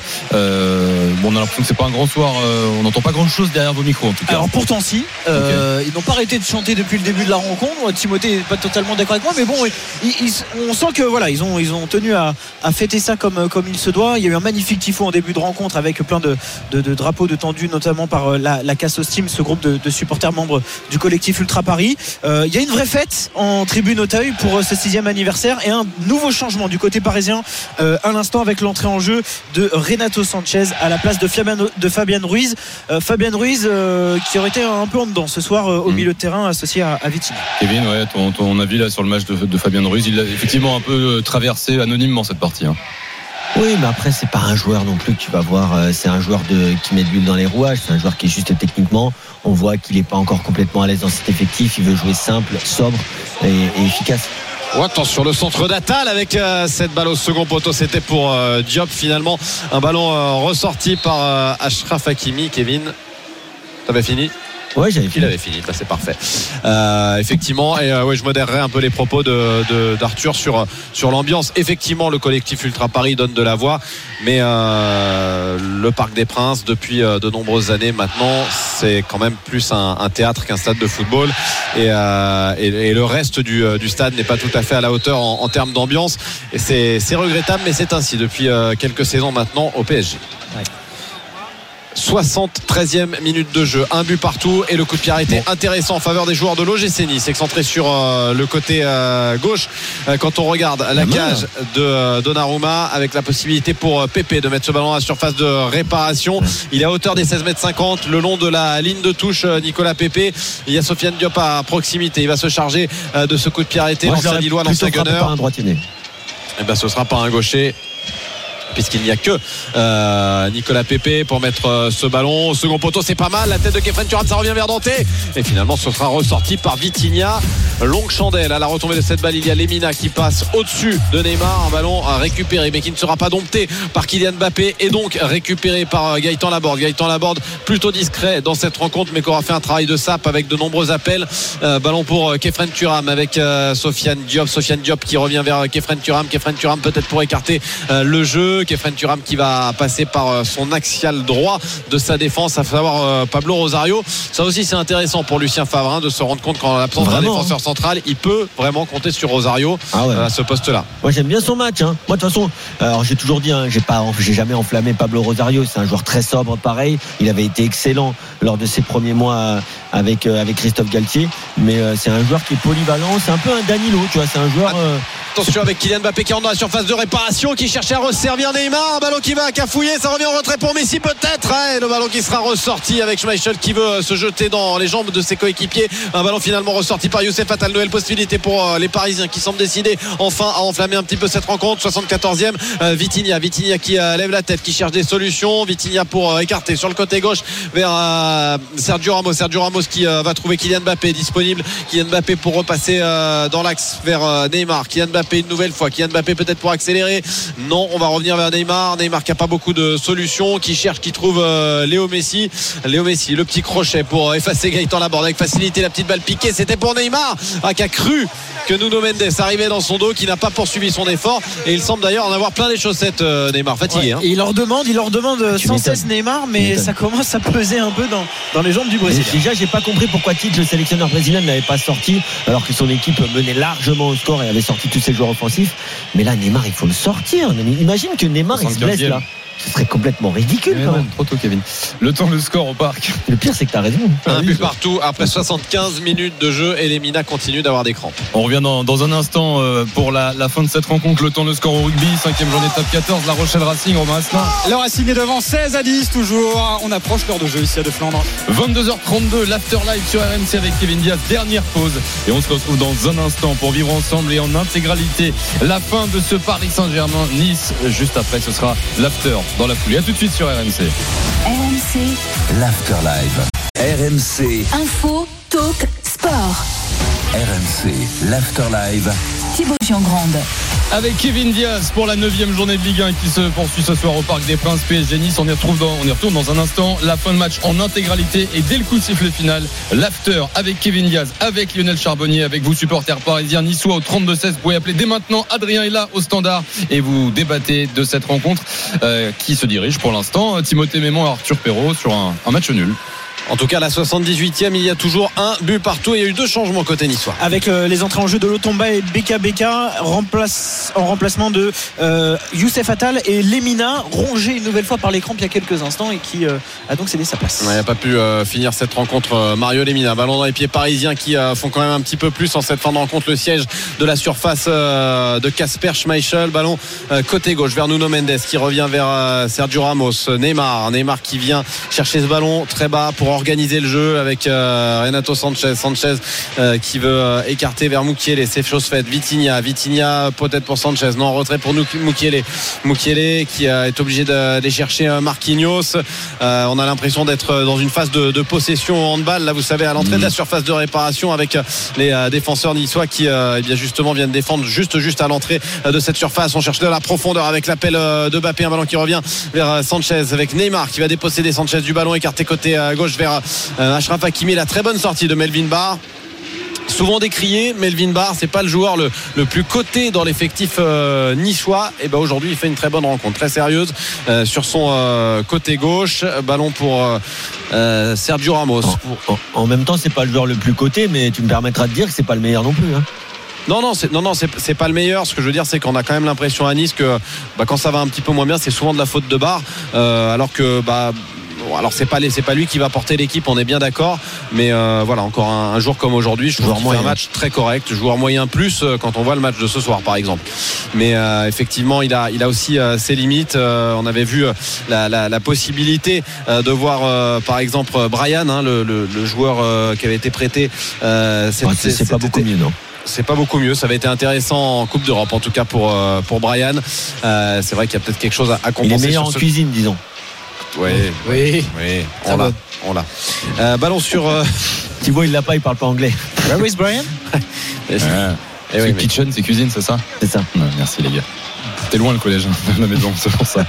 On a l'impression que c'est pas un grand soir, on n'entend pas grand chose derrière vos micros en tout cas. Alors pourtant si ils n'ont pas arrêté de chanter depuis le début de la rencontre. Timothée n'est pas totalement d'accord avec moi, mais bon, on sent que voilà, ils ont tenu à fêter ça comme il se doit. Il y a eu un magnifique tifo en début de rencontre avec plein de drapeaux de tendus, notamment par la Cassos Team, ce groupe de supporters membres du collectif Ultra Paris. Il y a une vraie fête en tribune Auteuil pour ce 6e anniversaire, et un nouveau changement du côté parisien à l'instant avec l'entrée en jeu de Renato Sanchez à la place de Fabian Ruiz. Fabian Ruiz qui aurait été un peu en dedans ce soir au milieu de terrain associé à Vitinha. Kevin, ouais, ton avis là sur le match de Fabian Ruiz? Il a effectivement un peu traversé anonymement cette partie. Oui, mais après c'est pas un joueur non plus que tu vas voir, c'est un joueur qui met de l'huile dans les rouages, c'est un joueur qui est juste techniquement, on voit qu'il n'est pas encore complètement à l'aise dans cet effectif, il veut jouer simple, sobre et efficace. Oh, attention, le centre d'Atal avec cette balle au second poteau, c'était pour Diop finalement, un ballon ressorti par Achraf Hakimi. Kevin, t'avais fini? Ouais, j'avais fini. Il avait fini, c'est parfait. Effectivement, et je modérerai un peu les propos d'Arthur sur l'ambiance. Effectivement, le collectif Ultra Paris donne de la voix, mais le Parc des Princes, depuis de nombreuses années maintenant, c'est quand même plus un théâtre qu'un stade de football, et le reste du stade n'est pas tout à fait à la hauteur en termes d'ambiance, et c'est regrettable, mais c'est ainsi depuis quelques saisons maintenant au PSG. Ouais. 73e minute de jeu, un but partout, et le coup de pied arrêté intéressant en faveur des joueurs de l'OGC Nice, excentré sur le côté gauche quand on regarde la cage de Donnarumma, avec la possibilité pour Pepe de mettre ce ballon à la surface de réparation. Il est à hauteur des 16,50 m, le long de la ligne de touche. Nicolas Pepe, il y a Sofiane Diop à proximité, il va se charger de ce coup de pied arrêté. L'ancien Lillois, l'ancien gunner. Et ben ce sera pas un gaucher, puisqu'il n'y a que Nicolas Pepe pour mettre ce ballon au second poteau. C'est pas mal, la tête de Kefren Turam, ça revient vers Dante, et finalement ce sera ressorti par Vitinha. Longue chandelle à la retombée de cette balle, il y a Lemina qui passe au-dessus de Neymar, un ballon à récupérer mais qui ne sera pas dompté par Kylian Mbappé, et donc récupéré par Gaëtan Laborde, plutôt discret dans cette rencontre, mais qui aura fait un travail de sape avec de nombreux appels. Ballon pour Kefren Turam avec Sofiane Diop qui revient vers Kefren Turam peut-être pour écarter le jeu. Kefren Turam qui va passer par son axial droit de sa défense, à savoir Pablo Rosario. Ça aussi c'est intéressant pour Lucien Favre de se rendre compte qu'en l'absence d'un défenseur central, il peut vraiment compter sur Rosario à ce poste-là. Moi j'aime bien son match. Moi de toute façon, alors j'ai toujours dit, j'ai jamais enflammé Pablo Rosario. C'est un joueur très sobre, pareil. Il avait été excellent lors de ses premiers mois avec Christophe Galtier, mais c'est un joueur qui est polyvalent. C'est un peu un Danilo, tu vois. C'est un joueur. Attention avec Kylian Mbappé qui rentre dans la surface de réparation, qui cherchait à resservir Neymar, un ballon qui va cafouiller, ça revient en retrait pour Messi peut-être, et le ballon qui sera ressorti avec Schmeichel qui veut se jeter dans les jambes de ses coéquipiers. Un ballon finalement ressorti par Youssef Attal. Nouvelle possibilité pour les Parisiens qui semblent décidés enfin à enflammer un petit peu cette rencontre. 74e, Vitinha qui lève la tête, qui cherche des solutions. Vitinha pour écarter sur le côté gauche vers Sergio Ramos qui va trouver Kylian Mbappé disponible. Kylian Mbappé pour repasser dans l'axe vers Neymar. Kylian Mbappé une nouvelle fois, Kylian Mbappé peut-être pour accélérer, non, on va revenir vers Neymar qui a pas beaucoup de solutions, qui cherche, qui trouve Léo Messi, le petit crochet pour effacer Gaëtan Laborde avec facilité, la petite balle piquée, c'était pour Neymar qui a cru que Nuno Mendes arrivait dans son dos, qui n'a pas poursuivi son effort, et il semble d'ailleurs en avoir plein les chaussettes, Neymar, fatigué. Et il leur demande sans cesse Neymar, mais ça commence à peser un peu dans les jambes du Brésil. Déjà j'ai pas compris pourquoi Tite, le sélectionneur brésilien, n'avait pas sorti alors que son équipe menait largement au score et avait sorti tous ses joueurs offensifs. Mais là Neymar il faut le sortir. Imagine que Neymar il se blesse là. Ce serait complètement ridicule quand même. Trop tôt, Kevin. Le temps, le score au parc. Le pire, c'est que t'as raison. Un but partout après 75 minutes de jeu et les Minas continuent d'avoir des crampes. On revient dans un instant pour la fin de cette rencontre. Le temps, le score au rugby, 5e journée de top 14, La Rochelle Racing, Romain Asselin. Le Racing est devant 16-10 toujours. On approche l'heure de jeu ici à De Flandre. 22h32, l'After Live sur RMC avec Kevin Diaz. Dernière pause. Et on se retrouve dans un instant pour vivre ensemble et en intégralité la fin de ce Paris Saint-Germain-Nice. Juste après, ce sera l'After dans la foulée. À tout de suite sur RMC. RMC, l'After Live. RMC, info, talk, sport. RMC, l'After Live. Thibaut Giangrande. Avec Kevin Diaz pour la 9e journée de Ligue 1 qui se poursuit ce soir au Parc des Princes. PSG Nice, on y retourne dans un instant. La fin de match en intégralité et dès le coup de sifflet final, l'After avec Kevin Diaz, avec Lionel Charbonnier, avec vous supporters parisiens niçois au 32-16. Vous pouvez appeler dès maintenant. Adrien est là au standard et vous débattez de cette rencontre qui se dirige pour l'instant Timothée Mémon et Arthur Perrault sur un match nul. En tout cas, la 78e, il y a toujours un but partout. Il y a eu 2 changements côté niçois. Avec les entrées en jeu de Lotomba et Beka en remplacement de Youssef Attal et Lemina, rongé une nouvelle fois par les crampes il y a quelques instants et qui a donc cédé sa place. Il n'a pas pu finir cette rencontre. Mario Lemina, ballon dans les pieds parisiens qui font quand même un petit peu plus en cette fin de rencontre. Le siège de la surface de Kasper Schmeichel. Ballon côté gauche vers Nuno Mendes qui revient vers Sergio Ramos. Neymar qui vient chercher ce ballon très bas pour organiser le jeu avec Renato Sanchez qui veut écarter vers Mukiele. C'est chose faite. Vitinha peut-être pour Sanchez, non, retrait pour Mukiele qui est obligé d'aller chercher Marquinhos. On a l'impression d'être dans une phase de possession en handball là, vous savez, à l'entrée de la surface de réparation avec les défenseurs niçois qui bien justement viennent défendre juste à l'entrée de cette surface. On cherche de la profondeur avec l'appel de Mbappé, un ballon qui revient vers Sanchez avec Neymar qui va déposséder Sanchez du ballon, écarté côté gauche vers Achraf Hakimi. La très bonne sortie de Melvin Barr, souvent décrié. Melvin Barr, c'est pas le joueur le plus coté dans l'effectif niçois, et ben aujourd'hui il fait une très bonne rencontre, très sérieuse sur son côté gauche. Ballon pour Sergio Ramos. En même temps, c'est pas le joueur le plus coté, mais tu me permettras de dire que c'est pas le meilleur non plus, hein. Non, c'est pas le meilleur. Ce que je veux dire, c'est qu'on a quand même l'impression à Nice que quand ça va un petit peu moins bien, c'est souvent de la faute de Barr, alors que alors c'est pas lui qui va porter l'équipe, on est bien d'accord, mais voilà, encore un jour comme aujourd'hui, je trouve qu'il fait un match très correct, joueur moyen plus quand on voit le match de ce soir par exemple, mais effectivement il a aussi ses limites. On avait vu la possibilité de voir par exemple Brian, hein, le joueur qui avait été prêté, c'est pas beaucoup mieux, non? C'est pas beaucoup mieux, ça avait été intéressant en Coupe d'Europe en tout cas pour Brian. C'est vrai qu'il y a peut-être quelque chose à compenser. Il est meilleur en cuisine, disons. Oui, on l'a. Ballon sur Thibaut, il l'a pas, il parle pas anglais. Where is Brian? C'est kitchen, c'est cuisine, c'est ça? C'est ça. Ouais, merci les gars. C'était loin le collège, la maison, c'est pour ça.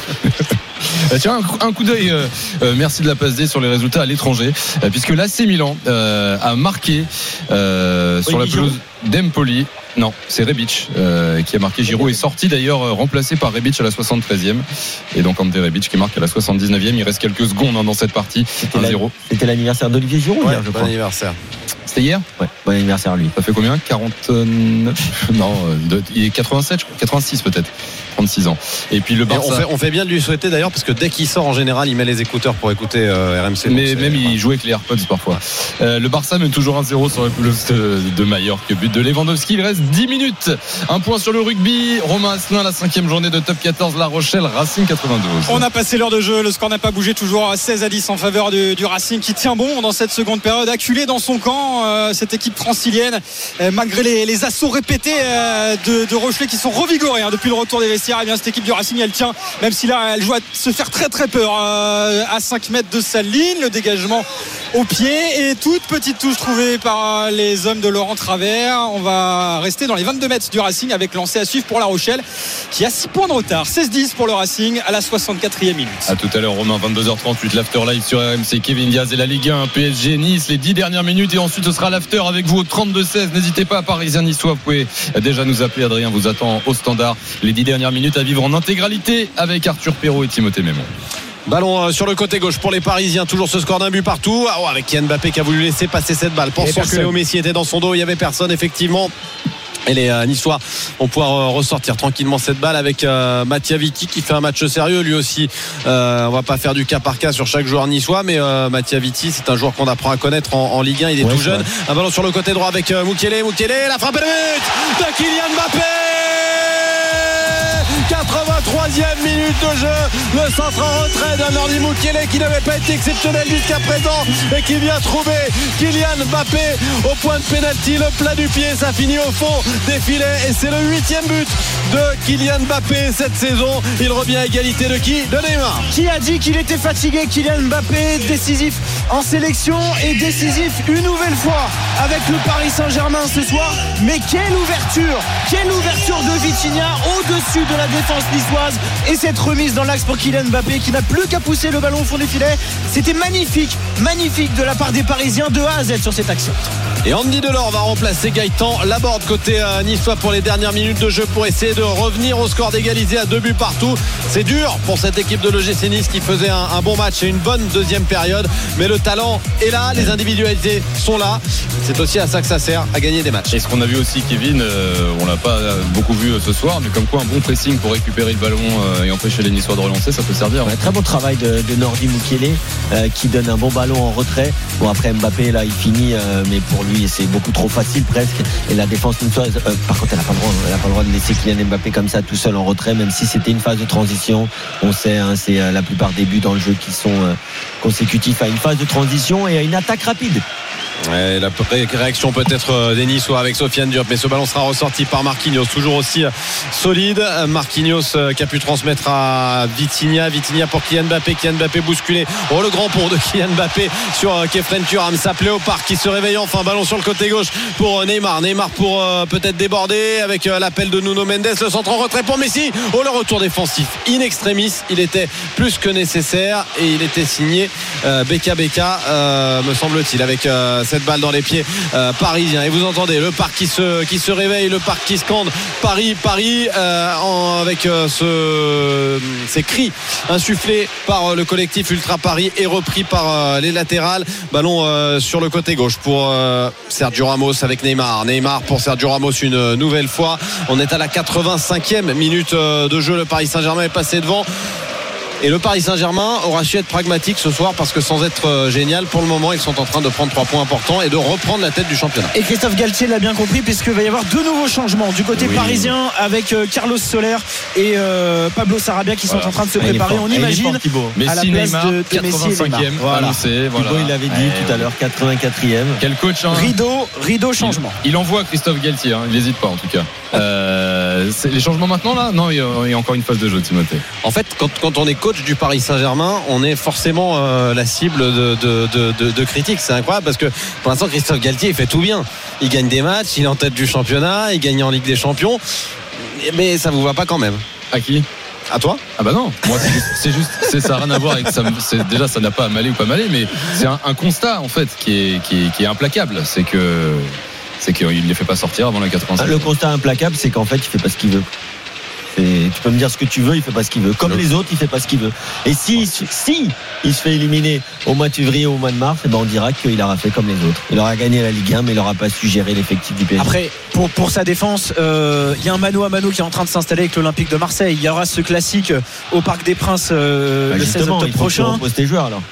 Tiens, un coup d'œil, merci de la passe D sur les résultats à l'étranger, puisque l'AC Milan a marqué sur la pelouse d'Empoli. Non, c'est Rebic qui a marqué. Giroud est sorti d'ailleurs, remplacé par Rebic à la 73e. Et donc Ante Rebic qui marque à la 79e. Il reste quelques secondes dans cette partie. 1-0. C'était l'anniversaire d'Olivier Giroud hier, je crois. Bon anniversaire. C'était hier? Ouais, bon anniversaire à lui. Ça fait combien? 49? Non, il est 87, je crois. 86 peut-être. 36 ans. Et puis le Barça. On fait bien de lui souhaiter d'ailleurs, parce que dès qu'il sort en général, il met les écouteurs pour écouter RMC. Mais même il jouait avec les AirPods parfois. Le Barça mène toujours 1-0 sur la pelouse de Mallorca. But de Lewandowski. Il reste 10 minutes. Un point sur le rugby. Romain Asselin, la 5e journée de top 14. La Rochelle, Racing 92. On a passé l'heure de jeu. Le score n'a pas bougé, toujours 16-10 en faveur du Racing qui tient bon dans cette seconde période. Acculé dans son camp, cette équipe francilienne, malgré les assauts répétés de Rochelet qui sont revigorés depuis le retour des vestiaires. Et bien cette équipe du Racing, elle tient, même si là elle joue à se faire très très peur à 5 mètres de sa ligne. Le dégagement au pied et toute petite touche trouvée par les hommes de Laurent Travers. On va rester dans les 22 mètres du Racing avec lancé à suivre pour La Rochelle qui a 6 points de retard. 16-10 pour le Racing à la 64e minute. À tout à l'heure Romain, 22h38, l'After Live sur RMC. Kevin Diaz et la Ligue 1, PSG Nice, les 10 dernières minutes, et ensuite ce sera l'After avec vous au 32-16. N'hésitez pas, Parisien niçois, vous pouvez déjà nous appeler. Adrien vous attend au standard. Les 10 dernières minutes à vivre en intégralité avec Arthur Perrault et Timothée Mémon. Ballon sur le côté gauche pour les Parisiens, toujours ce score d'un but partout. Avec Kylian Mbappé qui a voulu laisser passer cette balle, pensant que Léo Messi était dans son dos. Il n'y avait personne effectivement. Et les Niçois vont pouvoir ressortir tranquillement cette balle avec Mattia Vitti qui fait un match sérieux lui aussi. On va pas faire du cas par cas sur chaque joueur niçois, mais Mattia Vitti, c'est un joueur qu'on apprend à connaître en Ligue 1. Il est tout jeune. Un ballon sur le côté droit avec Mukiele, la frappe et le but de Kylian Mbappé. 83e minute de jeu, le centre en retrait d'un Nordi Mukiele qui n'avait pas été exceptionnel jusqu'à présent et qui vient trouver Kylian Mbappé au point de pénalty, le plat du pied, ça finit au fond des filets et c'est le 8e but de Kylian Mbappé cette saison. Il revient à égalité de qui? De Neymar. Qui a dit qu'il était fatigué? Kylian Mbappé, décisif en sélection et décisif une nouvelle fois avec le Paris Saint-Germain ce soir. Mais quelle ouverture de Vitinha au-dessus de la défense niçoise et cette remise dans l'axe pour Kylian Mbappé qui n'a plus qu'à pousser le ballon au fond des filets. C'était magnifique de la part des Parisiens de A à Z sur cette action. Et Andy Delors va remplacer Gaëtan Laborde côté niçois pour les dernières minutes de jeu pour essayer de revenir au score d'égalité à 2 buts partout. C'est dur pour cette équipe de l'OGC Nice qui faisait un bon match et une bonne deuxième période, mais le talent est là, les individualités sont là. C'est aussi à ça que ça sert, à gagner des matchs. Et ce qu'on a vu aussi, Kevin, on l'a pas beaucoup vu ce soir, mais comme quoi un bon pressing pour récupérer le ballon et empêcher les Niçois de relancer, ça peut servir. Très bon travail de Nordi Mukiele qui donne un bon ballon en retrait. Bon, après Mbappé là il finit, mais pour lui c'est beaucoup trop facile presque, et la défense niçoise par contre elle n'a pas le droit de laisser Kylian Mbappé comme ça tout seul en retrait, même si c'était une phase de transition. On sait, c'est la plupart des buts dans le jeu qui sont consécutifs à une phase de transition et à une attaque rapide. Ouais, la réaction peut-être des Niçois avec Sofiane Diop, mais ce ballon sera ressorti par Marquinhos, toujours aussi solide. Marquinhos qui a pu transmettre à Vitinha pour Kylian Mbappé bousculé. Oh, le grand pont de Kylian Mbappé sur Kefren Thuram. Ça Léopard qui se réveille enfin, ballon sur le côté gauche pour Neymar pour peut-être déborder avec l'appel de Nuno Mendes, le centre en retrait pour Messi. Oh, le retour défensif in extremis, il était plus que nécessaire et il était signé Beka me semble-t-il, avec cette balle dans les pieds parisiens. Et vous entendez le parc qui se réveille, le parc qui scande Paris avec ces cris insufflés par le collectif Ultra Paris et repris par les latérales. Ballon sur le côté gauche pour Sergio Ramos avec Neymar pour Sergio Ramos une nouvelle fois. On est à la 85e minute de jeu. Le Paris Saint-Germain est passé devant. Et le Paris Saint-Germain aura su être pragmatique ce soir parce que sans être génial, pour le moment, ils sont en train de prendre 3 points importants et de reprendre la tête du championnat. Et Christophe Galtier l'a bien compris puisqu'il va y avoir 2 nouveaux changements du côté parisien avec Carlos Soler et Pablo Sarabia qui sont en train de se préparer. On imagine à la place Neymar, de Messi et Neymar. Voilà. Il avait dit tout à l'heure 84e. Quel coach, hein. Rideau changement. Il envoie Christophe Galtier, hein. Il n'hésite pas en tout cas. Les changements maintenant là? Non, il y a encore une phase de jeu, Timothée. En fait, quand on est coach du Paris Saint-Germain, on est forcément la cible de critiques. C'est incroyable parce que pour l'instant Christophe Galtier il fait tout bien. Il gagne des matchs, il est en tête du championnat, il gagne en Ligue des Champions, mais ça vous va pas quand même. À qui? À toi? Ah bah non, moi ça n'a rien à voir avec ça. Déjà ça n'a pas à m'aller ou pas m'aller, mais c'est un constat en fait qui est implacable. C'est qu'il ne les fait pas sortir avant la 85. Le constat implacable, c'est qu'en fait il fait pas ce qu'il veut. Tu peux me dire ce que tu veux, il fait pas ce qu'il veut. Comme les autres, il fait pas ce qu'il veut. Et si il se fait éliminer au mois de février ou au mois de mars, on dira qu'il aura fait comme les autres. Il aura gagné la Ligue 1, mais il n'aura pas su gérer l'effectif du PSG. Après, pour sa défense, il y a un mano à mano qui est en train de s'installer avec l'Olympique de Marseille. Il y aura ce classique au Parc des Princes le 16 octobre prochain. Il faut tes joueurs alors.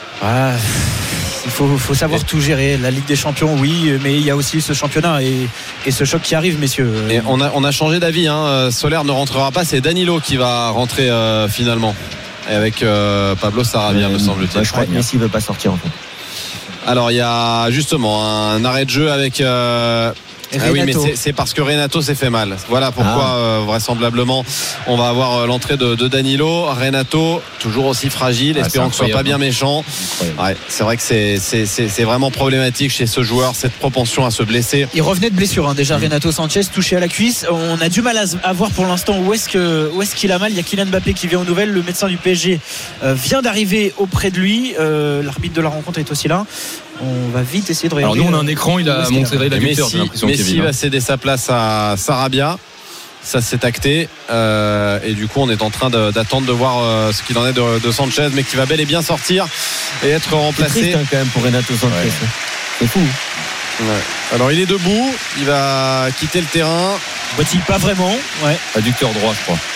Il faut savoir tout gérer. La Ligue des Champions, oui, mais il y a aussi ce championnat et ce choc qui arrive, messieurs. Et on a changé d'avis, hein. Soler ne rentrera pas, c'est Danilo qui va rentrer finalement. Et avec Pablo Sarabia, me semble-t-il. Je crois que Messi ne veut pas sortir en fait. Alors il y a justement un arrêt de jeu avec oui, mais c'est parce que Renato s'est fait mal. Voilà pourquoi vraisemblablement on va avoir l'entrée de Danilo. Renato toujours aussi fragile, espérons que ce soit pas bien méchant. Ouais, c'est vrai que c'est vraiment problématique chez ce joueur, cette propension à se blesser. Il revenait de blessure, hein, déjà Renato Sanchez touché à la cuisse. On a du mal à voir pour l'instant où est-ce qu'il a mal. Il y a Kylian Mbappé qui vient aux nouvelles. Le médecin du PSG vient d'arriver auprès de lui. L'arbitre de la rencontre est aussi là. On va vite essayer de regarder. Alors nous on a un écran, il a montré la buteur, j'ai l'impression. Messi va céder sa place à Sarabia. Ça c'est acté et du coup on est en train d'attendre de voir ce qu'il en est de Sanchez, mais qui va bel et bien sortir et être remplacé. C'est triste, hein, quand même pour Renato Sanchez. C'est fou. Alors il est debout, il va quitter le terrain. Boit-il pas vraiment? Ouais. Adducteur droit, je crois.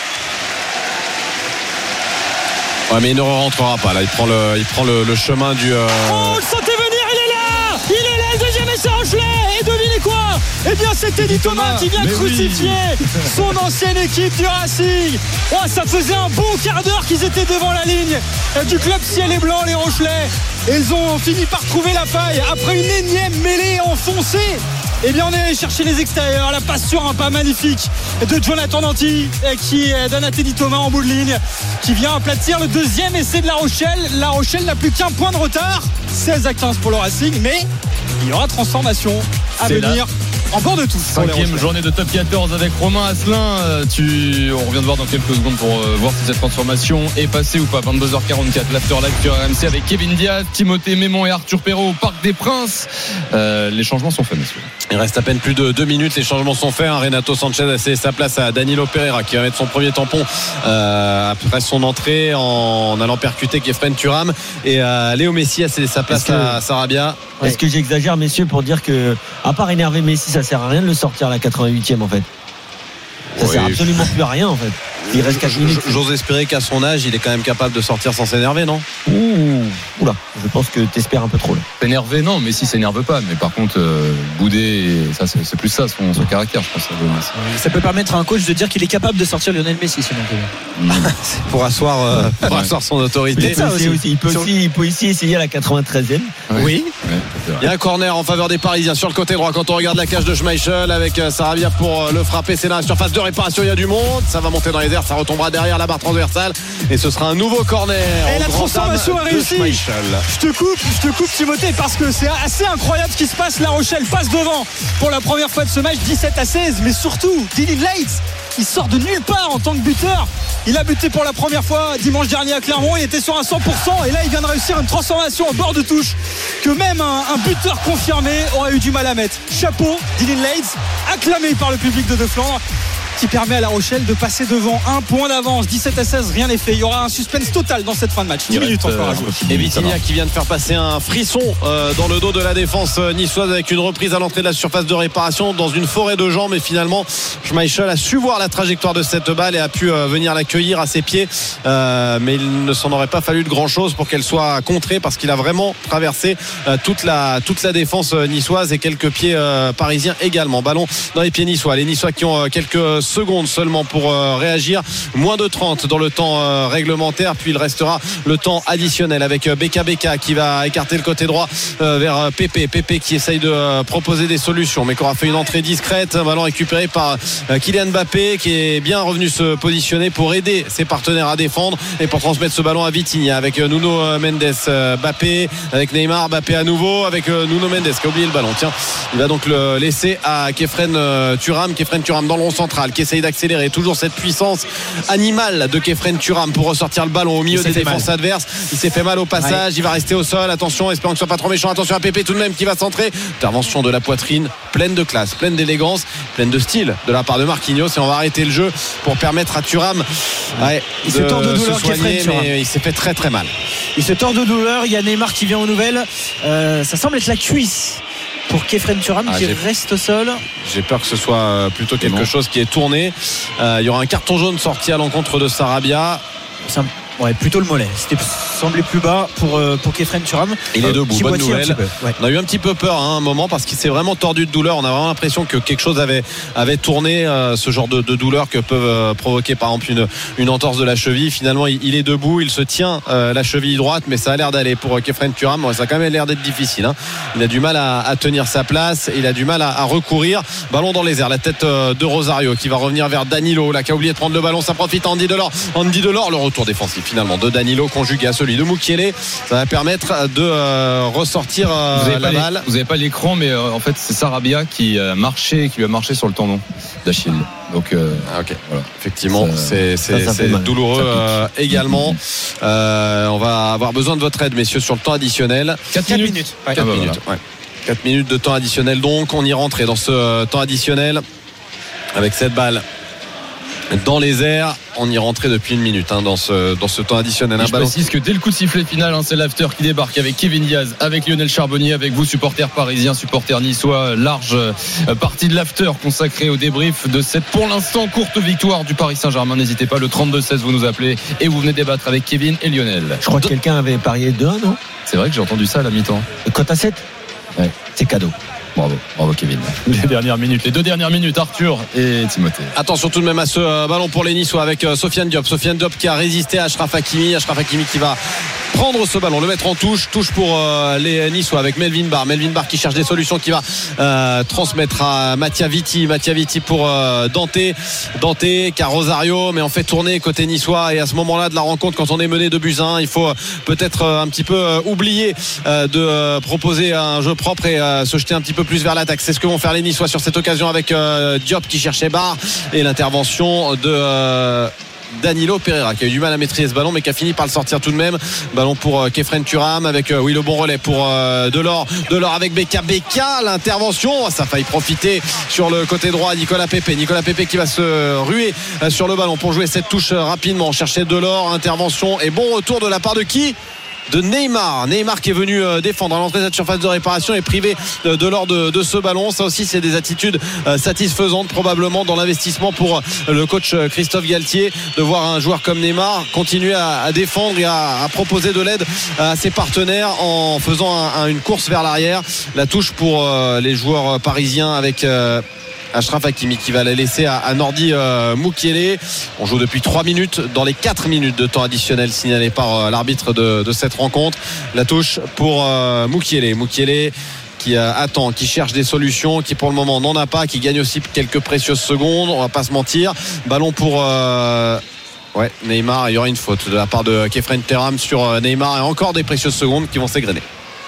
Ouais, mais il ne rentrera pas là. Il prend le chemin du. Oh, le sentait venir, il est là, le deuxième essai Rochelet. Et devinez quoi? Eh bien, c'est Teddy Thomas qui vient crucifier son ancienne équipe du Racing. Oh, ça faisait un bon quart d'heure qu'ils étaient devant la ligne du club ciel et blanc, les Rochelais. Et ils ont fini par trouver la faille après une énième mêlée enfoncée. Eh bien, on est allé chercher les extérieurs. La passe sur un pas magnifique de Jonathan Danty qui donne à Teddy Thomas en bout de ligne, qui vient aplatir le deuxième essai de La Rochelle. La Rochelle n'a plus qu'un point de retard, 16-15 pour le Racing, mais il y aura transformation à venir en bord de tous. 5e journée de top 14 avec Romain Asselin. On revient de voir dans quelques secondes pour voir si cette transformation est passée ou pas. 22h44, l'After Live sur RMC avec Kevin Diaz, Timothée Mémon et Arthur Perrault au Parc des Princes. Les changements sont faits, messieurs. Il reste à peine plus de 2 minutes. Les changements sont faits. Renato Sanchez a cédé sa place à Danilo Pereira qui va mettre son premier tampon après son entrée en allant percuter Kefren Turam. Et Léo Messi a cédé sa place à Sarabia. Est-ce que j'exagère, messieurs, pour dire que, à part énerver Messi, ça sert à rien de le sortir à la 88e en fait? Ça sert absolument plus à rien en fait. Il reste 4 minutes. J'ose espérer qu'à son âge, il est quand même capable de sortir sans s'énerver, non? Oula, je pense que t'espères un peu trop là. S'énerver, non, Messi s'énerve pas. Mais par contre, bouder, ça, c'est plus ça, son caractère, je pense. Ça peut permettre à un coach de dire qu'il est capable de sortir Lionel Messi, sinon. C'est pour asseoir son autorité. Il peut aussi essayer à la 93e. Oui. Il y a un corner en faveur des Parisiens sur le côté droit. Quand on regarde la cage de Schmeichel avec Sarabia pour le frapper, c'est là la surface de réparation. Il y a du monde. Ça va monter dans les airs. Ça retombera derrière la barre transversale. Et ce sera un nouveau corner. Et la transformation a réussi. Je te coupe Timothée, parce que c'est assez incroyable ce qui se passe. La Rochelle passe devant pour la première fois de ce match, 17-16. Mais surtout, Dylan Leitz, il sort de nulle part en tant que buteur. Il a buté pour la première fois dimanche dernier à Clermont. Il était sur un 100%. Et là, il vient de réussir une transformation au bord de touche que même un buteur confirmé aurait eu du mal à mettre. Chapeau, Dylan Leitz, acclamé par le public de Flandre, qui permet à La Rochelle de passer devant. Un point d'avance, 17-16, rien n'est fait. Il y aura un suspense total dans cette fin de match. 10 minutes encore à jouer. Et Vitinha qui vient de faire passer un frisson dans le dos de la défense niçoise avec une reprise à l'entrée de la surface de réparation dans une forêt de gens. Mais finalement, Schmeichel a su voir la trajectoire de cette balle et a pu venir l'accueillir à ses pieds. Mais il ne s'en aurait pas fallu de grand chose pour qu'elle soit contrée, parce qu'il a vraiment traversé toute la défense niçoise et quelques pieds parisiens également. Ballon dans les pieds niçois. Les Niçois qui ont quelques secondes seulement pour réagir. Moins de 30 dans le temps réglementaire, puis il restera le temps additionnel avec Beka qui va écarter le côté droit vers Pépé qui essaye de proposer des solutions, mais qui aura fait une entrée discrète. Un ballon récupéré par Kylian Mbappé, qui est bien revenu se positionner pour aider ses partenaires à défendre et pour transmettre ce ballon à Vitinha avec Nuno Mendes. Mbappé avec Neymar, Mbappé à nouveau avec Nuno Mendes qui a oublié le ballon. Tiens, il va donc le laisser à Kefren Turam dans le rond central, qui essaye d'accélérer. Toujours cette puissance animale de Kefren Turam pour ressortir le ballon au milieu des défenses adverses. Il s'est fait mal au passage. Il va rester au sol. Attention, espérons que ce soit pas trop méchant. Attention à Pépé tout de même qui va centrer. Intervention de la poitrine, pleine de classe, pleine d'élégance, pleine de style de la part de Marquinhos. Et on va arrêter le jeu pour permettre à Turam il se tord de douleur, se soigner, mais il s'est fait très très mal. Il se tord de douleur. Il y a Neymar qui vient aux nouvelles. Ça semble être la cuisse pour Kefren Turam qui reste au sol. J'ai peur que ce soit plutôt quelque chose qui est tourné. Il y aura un carton jaune sorti à l'encontre de Sarabia. Plutôt le mollet. C'était semblait plus bas pour Kefren Turam. Il est debout, bonne nouvelle. On a eu un petit peu peur à un moment parce qu'il s'est vraiment tordu de douleur. On a vraiment l'impression que quelque chose avait tourné, ce genre de douleur que peuvent provoquer par exemple une entorse de la cheville. Finalement, il est debout, il se tient la cheville droite, mais ça a l'air d'aller pour Kefren Turam. Ça a quand même l'air d'être difficile. Il a du mal à tenir sa place, il a du mal à recourir. Ballon dans les airs, la tête de Rosario qui va revenir vers Danilo, là qui a oublié de prendre le ballon. Ça profite à Andy Delors, le retour défensif finalement de Danilo conjugué à celui de Mukiele. Ça va permettre de ressortir la balle. Vous n'avez pas l'écran, mais en fait c'est Sarabia qui lui a marché sur le tendon d'Achille. Donc ok, voilà. Effectivement, c'est douloureux également. On va avoir besoin de votre aide, messieurs, sur le temps additionnel. 4 minutes. 4 minutes. 4 minutes de temps additionnel, donc on y rentrait dans ce temps additionnel avec cette balle dans les airs. On y rentrait depuis une minute dans ce temps additionnel. Je précise que dès le coup de sifflet final, c'est l'after qui débarque avec Kevin Diaz, avec Lionel Charbonnier, avec vous supporters parisiens, supporters niçois. Large partie de l'after consacrée au débrief de cette pour l'instant courte victoire du Paris Saint-Germain. N'hésitez pas, le 32-16 vous nous appelez et vous venez débattre avec Kevin et Lionel. Je crois que quelqu'un avait parié 2-1, non? C'est vrai que j'ai entendu ça à la mi-temps. Cote à 7? Ouais, c'est cadeau. Bravo Kevin. Les deux dernières minutes, Arthur et Timothée. Attention tout de même à ce ballon pour les Niçois avec Sofiane Diop qui a résisté à Achraf Hakimi qui va prendre ce ballon, le mettre en touche pour les Niçois avec Melvin Barr qui cherche des solutions, qui va transmettre à Mattia Vitti pour Dante qui a Rosario, mais on fait tourner côté niçois. Et à ce moment-là de la rencontre, quand on est mené 2-1, il faut peut-être un petit peu oublier de proposer un jeu propre et se jeter un petit peu plus vers l'attaque. C'est ce que vont faire les Niçois sur cette occasion avec Diop qui cherchait Barr et l'intervention de Danilo Pereira qui a eu du mal à maîtriser ce ballon mais qui a fini par le sortir tout de même. Ballon pour Kefren Thuram avec le bon relais pour Delors avec Beka, l'intervention, ça a failli profiter sur le côté droit. Nicolas Pepe qui va se ruer sur le ballon pour jouer cette touche rapidement. On cherchait Delors, intervention et bon retour de la part de qui? De Neymar qui est venu défendre à l'entrée de cette surface de réparation et privé de l'or de ce ballon. Ça aussi c'est des attitudes satisfaisantes probablement dans l'investissement pour le coach Christophe Galtier, de voir un joueur comme Neymar continuer à défendre et à proposer de l'aide à ses partenaires en faisant une course vers l'arrière. La touche pour les joueurs parisiens avec Achraf Hakimi qui va la laisser à Nordi Mukiele. On joue depuis 3 minutes dans les 4 minutes de temps additionnel signalé par l'arbitre de cette rencontre. La touche pour Mukiele qui attend, qui cherche des solutions, qui pour le moment n'en a pas, qui gagne aussi quelques précieuses secondes, on va pas se mentir. Ballon pour Neymar, il y aura une faute de la part de Kefren Thuram sur Neymar et encore des précieuses secondes qui vont s'égrener.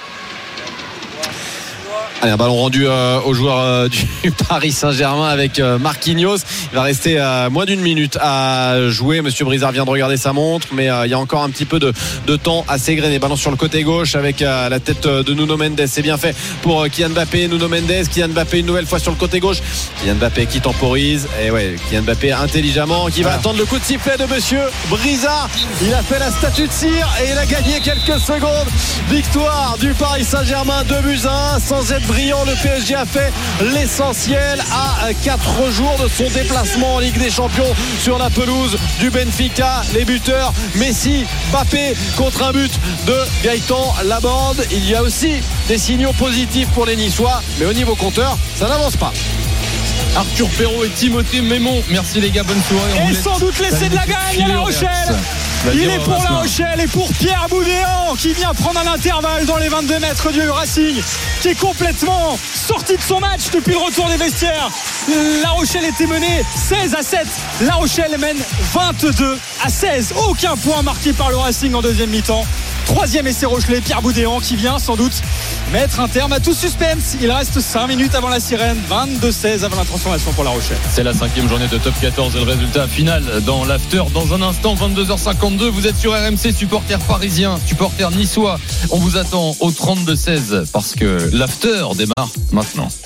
Allez, un ballon rendu aux joueurs du Paris Saint-Germain avec Marquinhos. Il va rester moins d'une minute à jouer. Monsieur Brizard vient de regarder sa montre, mais il y a encore un petit peu de temps à s'égrener. Ballon sur le côté gauche avec la tête de Nuno Mendes. C'est bien fait pour Kylian Mbappé. Kylian Mbappé une nouvelle fois sur le côté gauche. Kylian Mbappé qui temporise. Et Kylian Mbappé intelligemment qui va attendre le coup de sifflet de Monsieur Brizard. Il a fait la statue de cire et il a gagné quelques secondes. Victoire du Paris Saint-Germain 2-1 sans être brillant. Le PSG a fait l'essentiel à 4 jours de son déplacement en Ligue des Champions sur la pelouse du Benfica. Les buteurs Messi, Mbappé contre un but de Gaëtan Laborde. Il y a aussi des signaux positifs pour les Niçois, mais au niveau compteur ça n'avance pas. Arthur Perrault et Timothée Mémon, merci les gars, bonne soirée. Et sans doute laisser de la gagne à La Rochelle. Il est pour La Rochelle et pour Pierre Boudéan qui vient prendre un intervalle dans les 22 mètres du Racing, qui est complètement sorti de son match depuis le retour des vestiaires. La Rochelle était menée 16-7. La Rochelle mène 22-16. Aucun point marqué par le Racing en deuxième mi-temps. Troisième essai Rochelais, Pierre Boudéan qui vient sans doute mettre un terme à tout suspense. Il reste 5 minutes avant la sirène, 22-16 avant la transformation pour La Rochelle. C'est la 5e journée de Top 14 et le résultat final dans l'after dans un instant, 22h52. Vous êtes sur RMC, supporters parisiens, supporters niçois. On vous attend au 32-16 parce que l'after démarre maintenant.